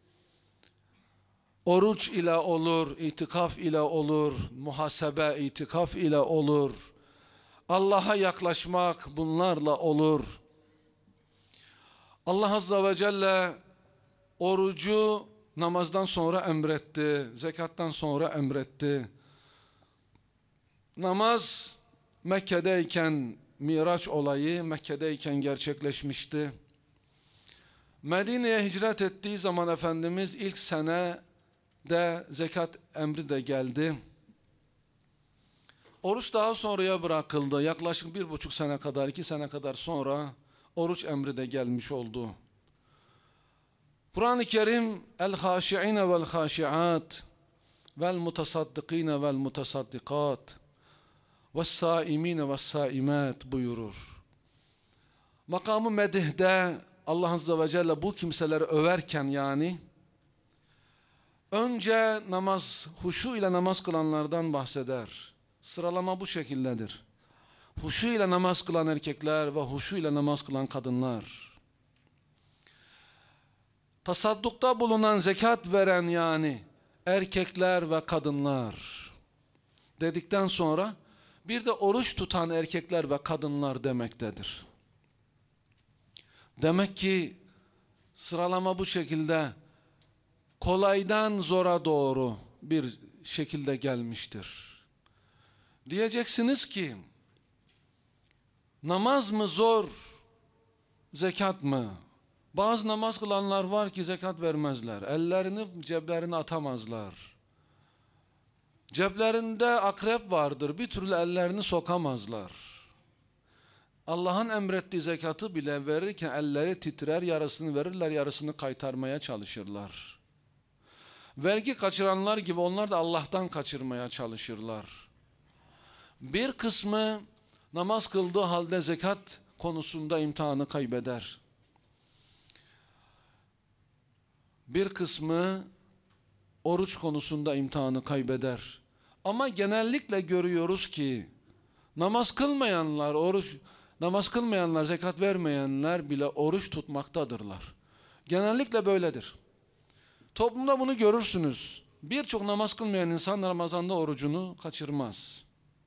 oruç ile olur, itikaf ile olur, muhasebe itikaf ile olur. Allah'a yaklaşmak bunlarla olur. Allah Azze ve Celle orucu namazdan sonra emretti, zekattan sonra emretti. Namaz Mekke'deyken, Miraç olayı Mekke'deyken gerçekleşmişti. Medine'ye hicret ettiği zaman Efendimiz ilk senede zekat emri de geldi. Oruç daha sonraya bırakıldı. Yaklaşık 1,5 sene kadar, 2 sene kadar sonra oruç emri de gelmiş oldu. Kur'an-ı Kerim el-haşi'ine vel-haşi'at vel-mutasaddikine vel-mutasaddikat ve's-saimine ve's-saimat buyurur. Makamı medihde Allah Azze ve Celle bu kimseleri överken yani önce huşu ile namaz kılanlardan bahseder. Sıralama bu şekildedir. Huşu ile namaz kılan erkekler ve huşu ile namaz kılan kadınlar. Tasaddukta bulunan, zekat veren yani erkekler ve kadınlar dedikten sonra bir de oruç tutan erkekler ve kadınlar demektedir. Demek ki sıralama bu şekilde kolaydan zora doğru bir şekilde gelmiştir. Diyeceksiniz ki namaz mı zor, zekat mı? Bazı namaz kılanlar var ki zekat vermezler. Ellerini ceplerine atamazlar. Ceplerinde akrep vardır. Bir türlü ellerini sokamazlar. Allah'ın emrettiği zekatı bile verirken elleri titrer, yarısını verirler, yarısını kaytarmaya çalışırlar. Vergi kaçıranlar gibi onlar da Allah'tan kaçırmaya çalışırlar. Bir kısmı namaz kıldığı halde zekat konusunda imtihanı kaybeder. Bir kısmı oruç konusunda imtihanı kaybeder. Ama genellikle görüyoruz ki namaz kılmayanlar, zekat vermeyenler bile oruç tutmaktadırlar. Genellikle böyledir. Toplumda bunu görürsünüz. Birçok namaz kılmayan insan Ramazan'da orucunu kaçırmaz.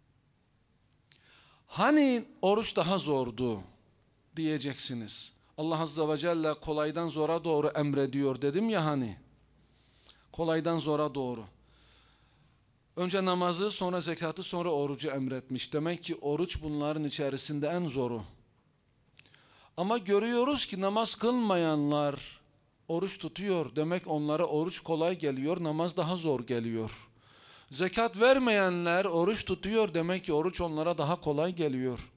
Hani oruç daha zordu diyeceksiniz. Allah Azze ve Celle kolaydan zora doğru emrediyor dedim ya hani. Kolaydan zora doğru. Önce namazı, sonra zekatı, sonra orucu emretmiş. Demek ki oruç bunların içerisinde en zoru. Ama görüyoruz ki namaz kılmayanlar oruç tutuyor. Demek onlara oruç kolay geliyor, namaz daha zor geliyor. Zekat vermeyenler oruç tutuyor. Demek ki oruç onlara daha kolay geliyor.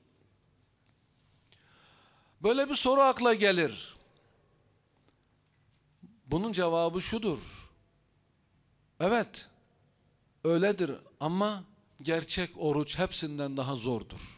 Böyle bir soru akla gelir. Bunun cevabı şudur. Evet, öyledir ama gerçek oruç hepsinden daha zordur.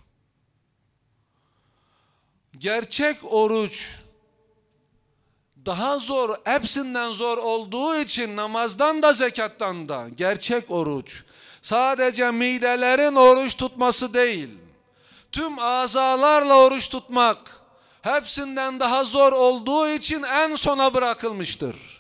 Gerçek oruç daha zor, hepsinden zor olduğu için namazdan da zekattan da gerçek oruç sadece midelerin oruç tutması değil, tüm azalarla oruç tutmak, hepsinden daha zor olduğu için en sona bırakılmıştır.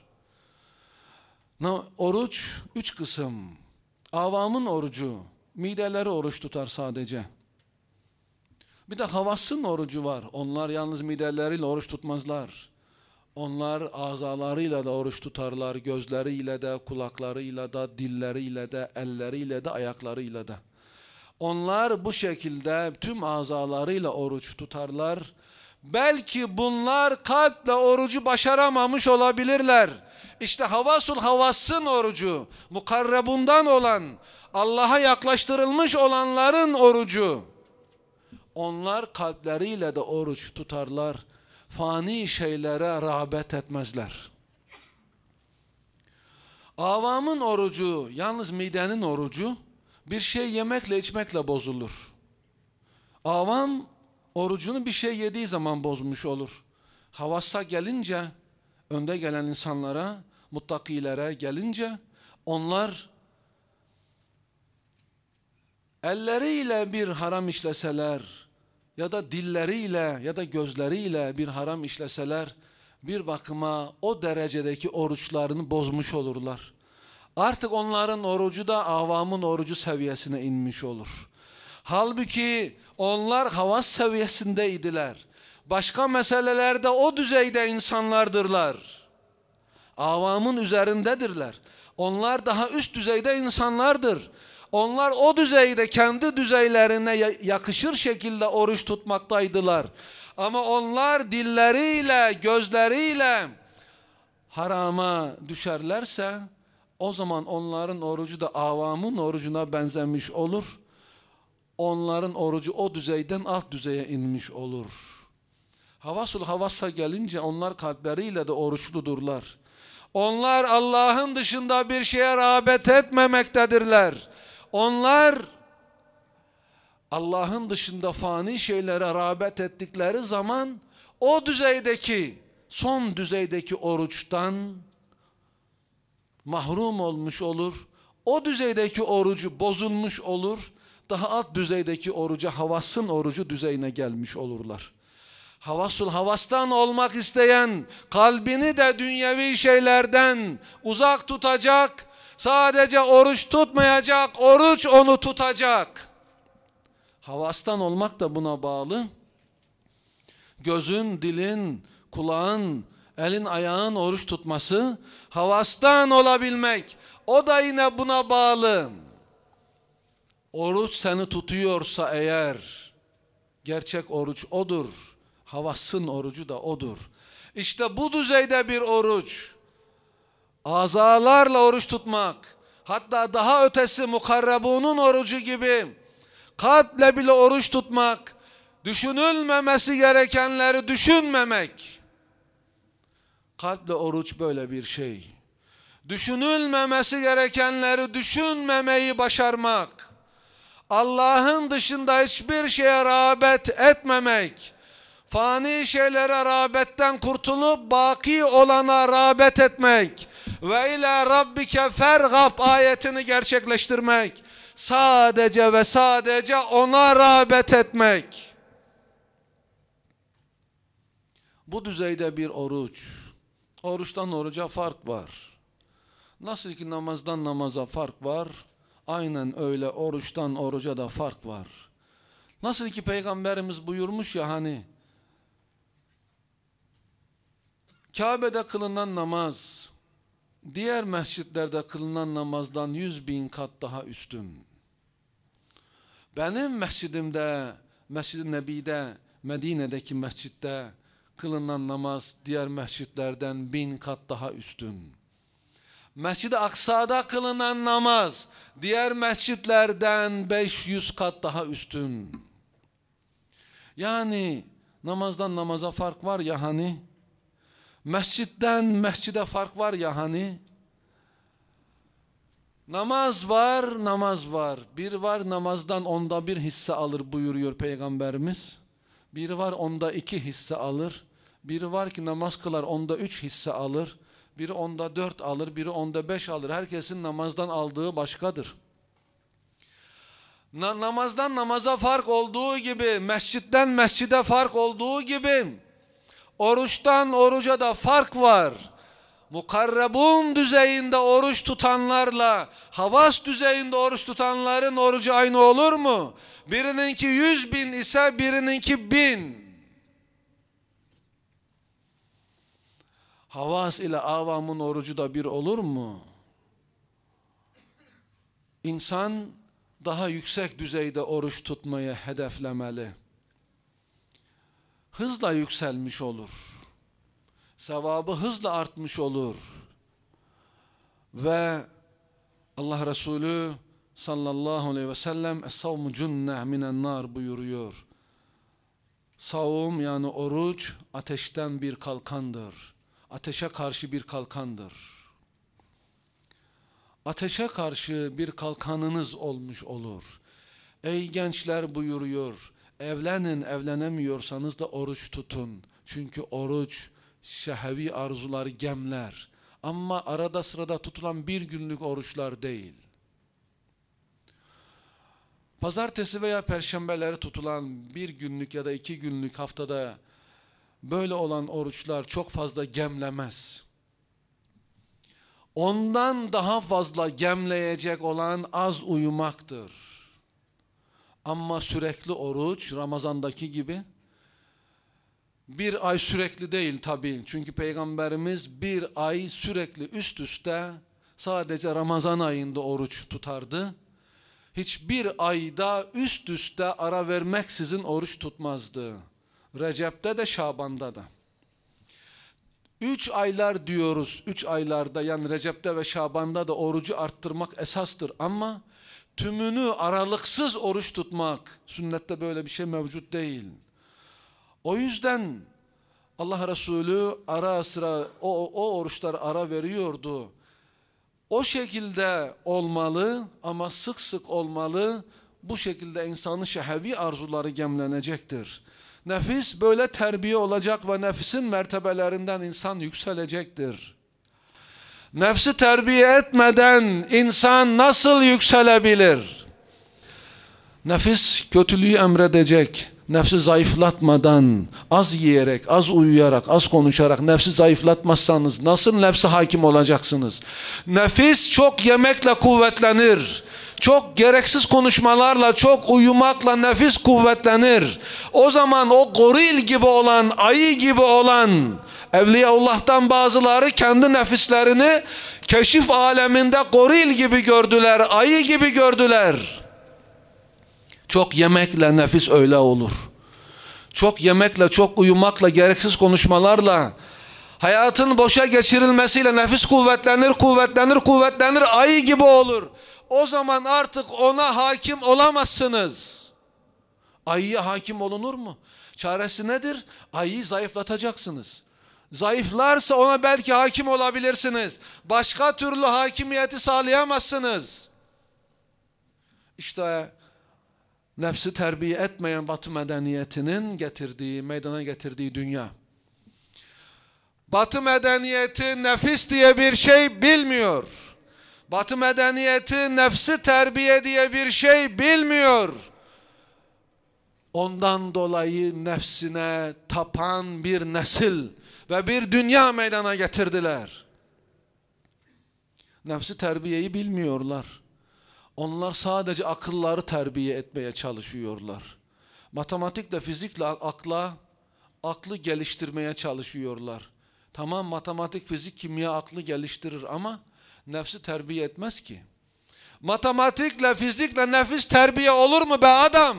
Oruç 3 kısım. Avamın orucu, mideleri oruç tutar sadece. Bir de havasın orucu var. Onlar yalnız mideleriyle oruç tutmazlar. Onlar azalarıyla da oruç tutarlar. Gözleriyle de, kulaklarıyla da, dilleriyle de, elleriyle de, ayaklarıyla da. Onlar bu şekilde tüm azalarıyla oruç tutarlar. Belki bunlar kalple orucu başaramamış olabilirler. İşte havasın orucu, mukarrebundan olan, Allah'a yaklaştırılmış olanların orucu. Onlar kalpleriyle de oruç tutarlar. Fani şeylere rağbet etmezler. Avamın orucu, yalnız midenin orucu, bir şey yemekle içmekle bozulur. Avam orucunu bir şey yediği zaman bozmuş olur. Havasa gelince, önde gelen insanlara, muttakilere gelince, onlar elleriyle bir haram işleseler ya da dilleriyle ya da gözleriyle bir haram işleseler, bir bakıma o derecedeki oruçlarını bozmuş olurlar. Artık onların orucu da avamın orucu seviyesine inmiş olur. Halbuki onlar havas seviyesindeydiler. Başka meselelerde o düzeyde insanlardırlar. Avamın üzerindedirler. Onlar daha üst düzeyde insanlardır. Onlar o düzeyde kendi düzeylerine yakışır şekilde oruç tutmaktaydılar. Ama onlar dilleriyle, gözleriyle harama düşerlerse o zaman onların orucu da avamın orucuna benzemiş olur. Onların orucu o düzeyden alt düzeye inmiş olur. Havasa gelince onlar kalpleriyle de oruçludurlar. Onlar Allah'ın dışında bir şeye rağbet etmemektedirler. Onlar Allah'ın dışında fani şeylere rağbet ettikleri zaman o düzeydeki, son düzeydeki oruçtan mahrum olmuş olur. O düzeydeki orucu bozulmuş olur. Daha alt düzeydeki oruca, havasın orucu düzeyine gelmiş olurlar. Havastan olmak isteyen, kalbini de dünyevi şeylerden uzak tutacak, sadece oruç tutmayacak, oruç onu tutacak. Havastan olmak da buna bağlı. Gözün, dilin, kulağın, elin, ayağın oruç tutması, havastan olabilmek, o da yine buna bağlı. Oruç seni tutuyorsa eğer, gerçek oruç odur. Havasın orucu da odur. İşte bu düzeyde bir oruç, azalarla oruç tutmak, hatta daha ötesi mukarrebunun orucu gibi, kalple bile oruç tutmak, düşünülmemesi gerekenleri düşünmemek. Kalple oruç böyle bir şey. Düşünülmemesi gerekenleri düşünmemeyi başarmak. Allah'ın dışında hiçbir şeye rağbet etmemek. Fani şeylere rağbetten kurtulup baki olana rağbet etmek. Ve ila rabbike fergab ayetini gerçekleştirmek. Sadece ve sadece ona rağbet etmek. Bu düzeyde bir oruç. Oruçtan oruca fark var. Nasıl ki namazdan namaza fark var, aynen öyle oruçtan oruca da fark var. Nasıl ki Peygamberimiz buyurmuş ya hani, Kabe'de kılınan namaz, diğer mescitlerde kılınan namazdan 100.000 kat daha üstün. Benim mescidimde, Mescid-i Nebi'de, Medine'deki mescitte kılınan namaz diğer mescitlerden 1000 kat daha üstün. Mescid-i Aksa'da kılınan namaz diğer mescitlerden 500 kat daha üstün. Yani namazdan namaza fark var ya hani, mescitten mescide fark var ya hani, namaz var. Bir var namazdan 1/10 hisse alır buyuruyor Peygamberimiz. Biri var 2/10 hisse alır. Biri var ki namaz kılar 3 hisse alır. Biri 4 alır, biri 5 alır. Herkesin namazdan aldığı başkadır. Namazdan namaza fark olduğu gibi, mescitten mescide fark olduğu gibi, Oruçtan oruca da fark var. Mukarrebun düzeyinde oruç tutanlarla havas düzeyinde oruç tutanların orucu aynı olur mu? Birininki 100.000 ise birininki 1000. Havas ile avamın orucu da bir olur mu? İnsan daha yüksek düzeyde oruç tutmayı hedeflemeli. Hızla yükselmiş olur. Sevabı hızla artmış olur. Ve Allah Resulü sallallahu aleyhi ve sellem Es-savmu cünneh minen nar buyuruyor. Savum yani oruç ateşten bir kalkandır. Ateşe karşı bir kalkandır. Ateşe karşı bir kalkanınız olmuş olur. Ey gençler buyuruyor, evlenin, evlenemiyorsanız da oruç tutun. Çünkü oruç şehvi arzuları gemler. Ama arada sırada tutulan bir günlük oruçlar değil. Pazartesi veya perşembeleri tutulan bir günlük ya da 2 günlük haftada böyle olan oruçlar çok fazla gemlemez. Ondan daha fazla gemleyecek olan az uyumaktır. Ama sürekli oruç Ramazan'daki gibi bir ay sürekli değil tabii. Çünkü Peygamberimiz bir ay sürekli üst üste sadece Ramazan ayında oruç tutardı. Hiçbir ayda üst üste ara vermeksizin oruç tutmazdı. Recep'te de Şaban'da da. 3 aylar diyoruz. 3 aylarda yani Recep'te ve Şaban'da da orucu arttırmak esastır. Ama tümünü aralıksız oruç tutmak, sünnette böyle bir şey mevcut değil. O yüzden Allah Resulü ara sıra o oruçlara ara veriyordu. O şekilde olmalı ama sık sık olmalı. Bu şekilde insanın şehvi arzuları gemlenecektir. Nefis böyle terbiye olacak ve nefsin mertebelerinden insan yükselecektir. Nefsi terbiye etmeden insan nasıl yükselebilir? Nefis kötülüğü emredecek. Nefsi zayıflatmadan, az yiyerek, az uyuyarak, az konuşarak nefsi zayıflatmazsanız nasıl nefse hakim olacaksınız? Nefis çok yemekle kuvvetlenir. Çok gereksiz konuşmalarla, çok uyumakla nefis kuvvetlenir. O zaman o goril gibi olan, ayı gibi olan Evliyaullah'tan bazıları kendi nefislerini keşif aleminde goril gibi gördüler, ayı gibi gördüler. Çok yemekle nefis öyle olur. Çok yemekle, çok uyumakla, gereksiz konuşmalarla, hayatın boşa geçirilmesiyle nefis kuvvetlenir, kuvvetlenir, kuvvetlenir, ayı gibi olur. O zaman artık ona hakim olamazsınız. Ayıya hakim olunur mu? Çaresi nedir? Ayıyı zayıflatacaksınız. Zayıflarsa ona belki hakim olabilirsiniz. Başka türlü hakimiyeti sağlayamazsınız. İşte nefsi terbiye etmeyen Batı medeniyetinin meydana getirdiği dünya. Batı medeniyeti nefis diye bir şey bilmiyor. Batı medeniyeti nefsi terbiye diye bir şey bilmiyor. Ondan dolayı nefsine tapan bir nesil ve bir dünya meydana getirdiler. Nefsi terbiyeyi bilmiyorlar. Onlar sadece akılları terbiye etmeye çalışıyorlar. Matematikle, fizikle aklı geliştirmeye çalışıyorlar. Tamam, matematik, fizik, kimya aklı geliştirir ama nefsi terbiye etmez ki. Matematikle, fizikle nefis terbiye olur mu be adam?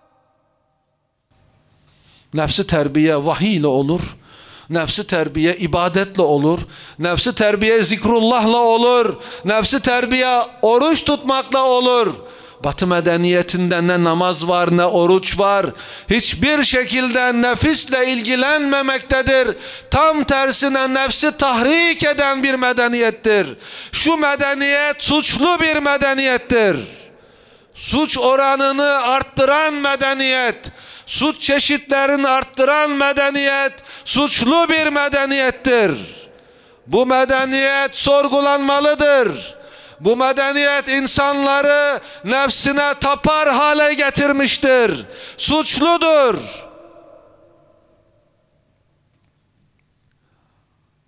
Nefsi terbiye vahiy ile olur. Nefsi terbiye ibadetle olur. Nefsi terbiye zikrullahla olur. Nefsi terbiye oruç tutmakla olur. Batı medeniyetinde ne namaz var ne oruç var. Hiçbir şekilde nefisle ilgilenmemektedir. Tam tersine nefsi tahrik eden bir medeniyettir. Şu medeniyet suçlu bir medeniyettir. Suç oranını arttıran medeniyet, suç çeşitlerini arttıran medeniyet, suçlu bir medeniyettir. Bu medeniyet sorgulanmalıdır. Bu medeniyet insanları nefsine tapar hale getirmiştir. Suçludur.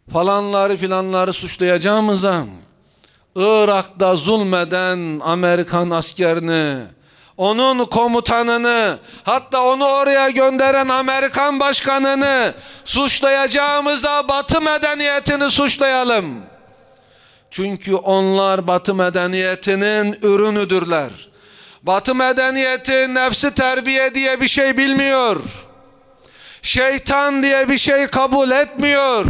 falanları filanları suçlayacağımıza Irak'ta zulmeden Amerikan askerini, onun komutanını, hatta onu oraya gönderen Amerikan başkanını suçlayacağımıza Batı medeniyetini suçlayalım. Çünkü onlar Batı medeniyetinin ürünüdürler. Batı medeniyeti nefsi terbiye diye bir şey bilmiyor. Şeytan diye bir şey kabul etmiyor.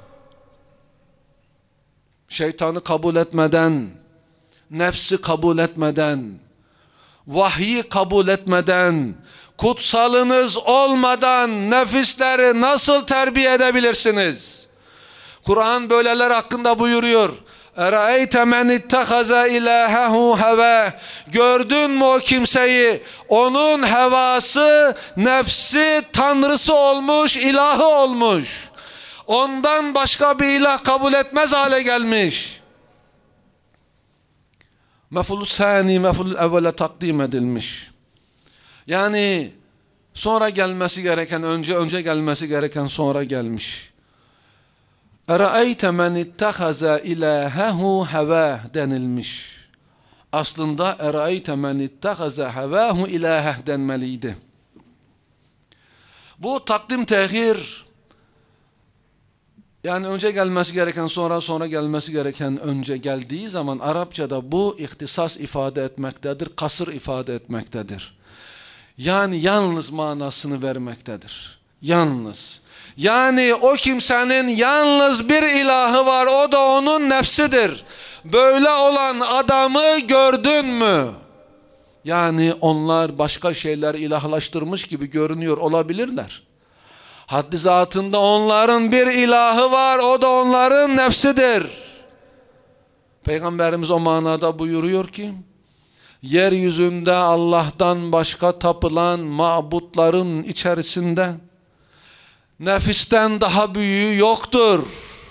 Şeytanı kabul etmeden, nefsi kabul etmeden, vahyi kabul etmeden, kutsalınız olmadan nefisleri nasıl terbiye edebilirsiniz? Kur'an böyleler hakkında buyuruyor. Eraeyte men ittahaza ilahehu heva. Gördün mü o kimseyi? Onun hevası, nefsi tanrısı olmuş, ilahı olmuş. Ondan başka bir ilah kabul etmez hale gelmiş. Mef'ul sani, mef'ul evvele takdim edilmiş. Yani sonra gelmesi gereken önce gelmesi gereken sonra gelmiş. Eraeyte men ittahaza ilahehu heva denilmiş. Aslında eraeyte men ittahaza hevahu ilaheh denmeliydi. Bu takdim tehir, yani önce gelmesi gereken sonra gelmesi gereken önce geldiği zaman Arapçada bu ihtisas ifade etmektedir, kasır ifade etmektedir. Yani yalnız manasını vermektedir. Yalnız. Yani o kimsenin yalnız bir ilahı var, o da onun nefsidir. Böyle olan adamı gördün mü? Yani onlar başka şeyler ilahlaştırmış gibi görünüyor olabilirler. Haddi zatında onların bir ilahı var, o da onların nefsidir. Peygamberimiz o manada buyuruyor ki, yeryüzünde Allah'tan başka tapılan mabutların içerisinde nefisten daha büyüğü yoktur.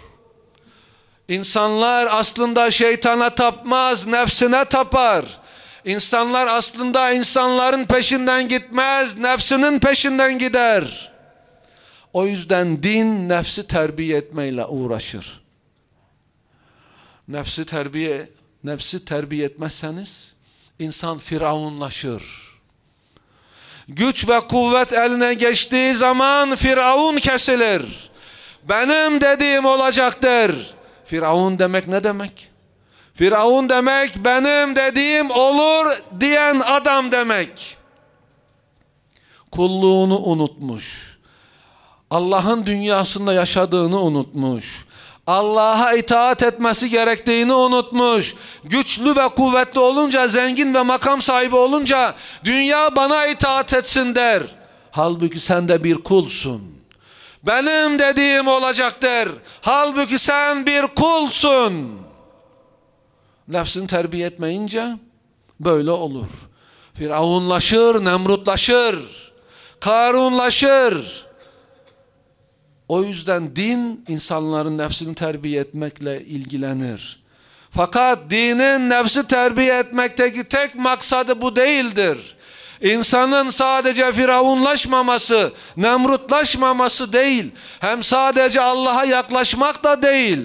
İnsanlar aslında şeytana tapmaz, nefsine tapar. İnsanlar aslında insanların peşinden gitmez, nefsinin peşinden gider. O yüzden din nefsi terbiye etmeyle uğraşır. Nefsi terbiye etmezseniz insan firavunlaşır. Güç ve kuvvet eline geçtiği zaman Firavun kesilir. Benim dediğim olacaktır. Firavun demek ne demek? Firavun demek benim dediğim olur diyen adam demek. Kulluğunu unutmuş. Allah'ın dünyasında yaşadığını unutmuş. Allah'a itaat etmesi gerektiğini unutmuş. Güçlü ve kuvvetli olunca, zengin ve makam sahibi olunca dünya bana itaat etsin der. Halbuki sen de bir kulsun. Benim dediğim olacaktır. Halbuki sen bir kulsun. Nefsini terbiye etmeyince böyle olur. Firavunlaşır, Nemrutlaşır, Karunlaşır. O yüzden din insanların nefsini terbiye etmekle ilgilenir. Fakat dinin nefsi terbiye etmekteki tek maksadı bu değildir. İnsanın sadece firavunlaşmaması, nemrutlaşmaması değil, hem sadece Allah'a yaklaşmak da değil.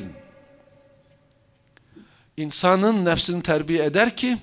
İnsanın nefsini terbiye eder ki,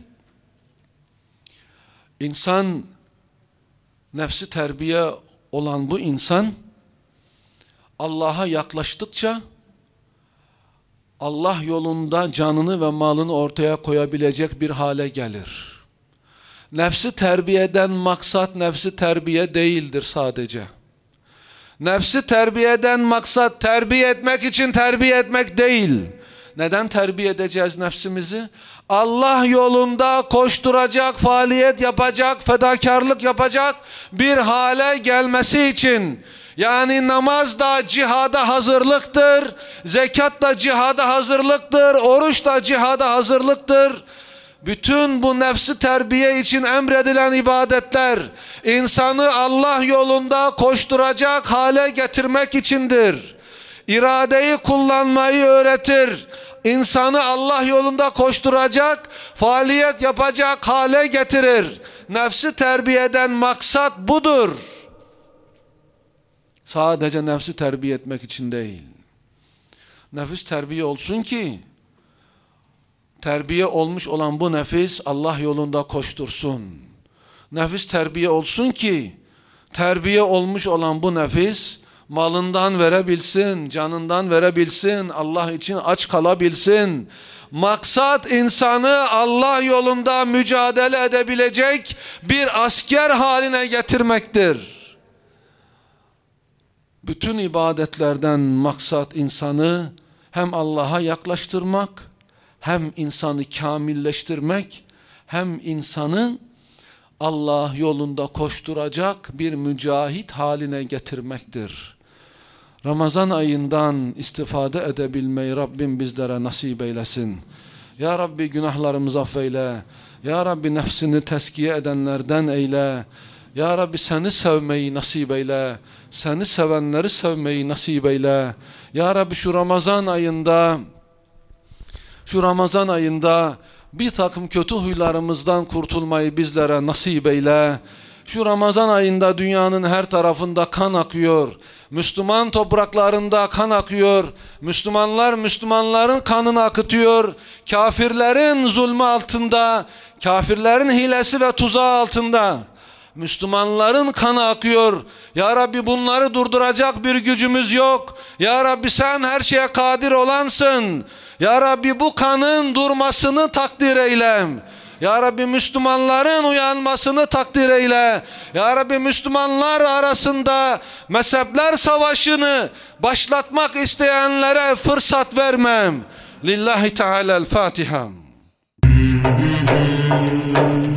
insan, nefsi terbiye olan bu insan, Allah'a yaklaştıkça Allah yolunda canını ve malını ortaya koyabilecek bir hale gelir. Nefsi terbiyeden maksat nefsi terbiye değildir sadece. Nefsi terbiyeden maksat terbiye etmek için terbiye etmek değil. Neden terbiye edeceğiz nefsimizi? Allah yolunda koşturacak, faaliyet yapacak, fedakarlık yapacak bir hale gelmesi için. Yani namaz da cihada hazırlıktır, zekat da cihada hazırlıktır, oruç da cihada hazırlıktır. Bütün bu nefsi terbiye için emredilen ibadetler insanı Allah yolunda koşturacak hale getirmek içindir. İradeyi kullanmayı öğretir. İnsanı Allah yolunda koşturacak, faaliyet yapacak hale getirir. Nefsi terbiyeden maksat budur. Sadece nefsi terbiye etmek için değil. Nefis terbiye olsun ki terbiye olmuş olan bu nefis Allah yolunda koştursun. Nefis terbiye olsun ki terbiye olmuş olan bu nefis malından verebilsin, canından verebilsin, Allah için aç kalabilsin. Maksat insanı Allah yolunda mücadele edebilecek bir asker haline getirmektir. Bütün ibadetlerden maksat insanı hem Allah'a yaklaştırmak, hem insanı kamilleştirmek, hem insanı Allah yolunda koşturacak bir mücahit haline getirmektir. Ramazan ayından istifade edebilmeyi Rabbim bizlere nasip eylesin. Ya Rabbi günahlarımızı affeyle. Ya Rabbi nefsini teskiye edenlerden eyle. Ya Rabbi seni sevmeyi nasip eyle. Seni sevenleri sevmeyi nasip eyle. Ya Rabbi şu Ramazan ayında bir takım kötü huylarımızdan kurtulmayı bizlere nasip eyle. Şu Ramazan ayında dünyanın her tarafında kan akıyor. Müslüman topraklarında kan akıyor. Müslümanlar Müslümanların kanını akıtıyor. Kafirlerin zulmü altında, kafirlerin hilesi ve tuzağı altında Müslümanların kanı akıyor. Ya Rabbi bunları durduracak bir gücümüz yok. Ya Rabbi sen her şeye kadir olansın. Ya Rabbi bu kanın durmasını takdir eyle. Ya Rabbi Müslümanların uyanmasını takdir eyle. Ya Rabbi Müslümanlar arasında mezhepler savaşını başlatmak isteyenlere fırsat vermem. Lillahi Teala'l-Fatiha.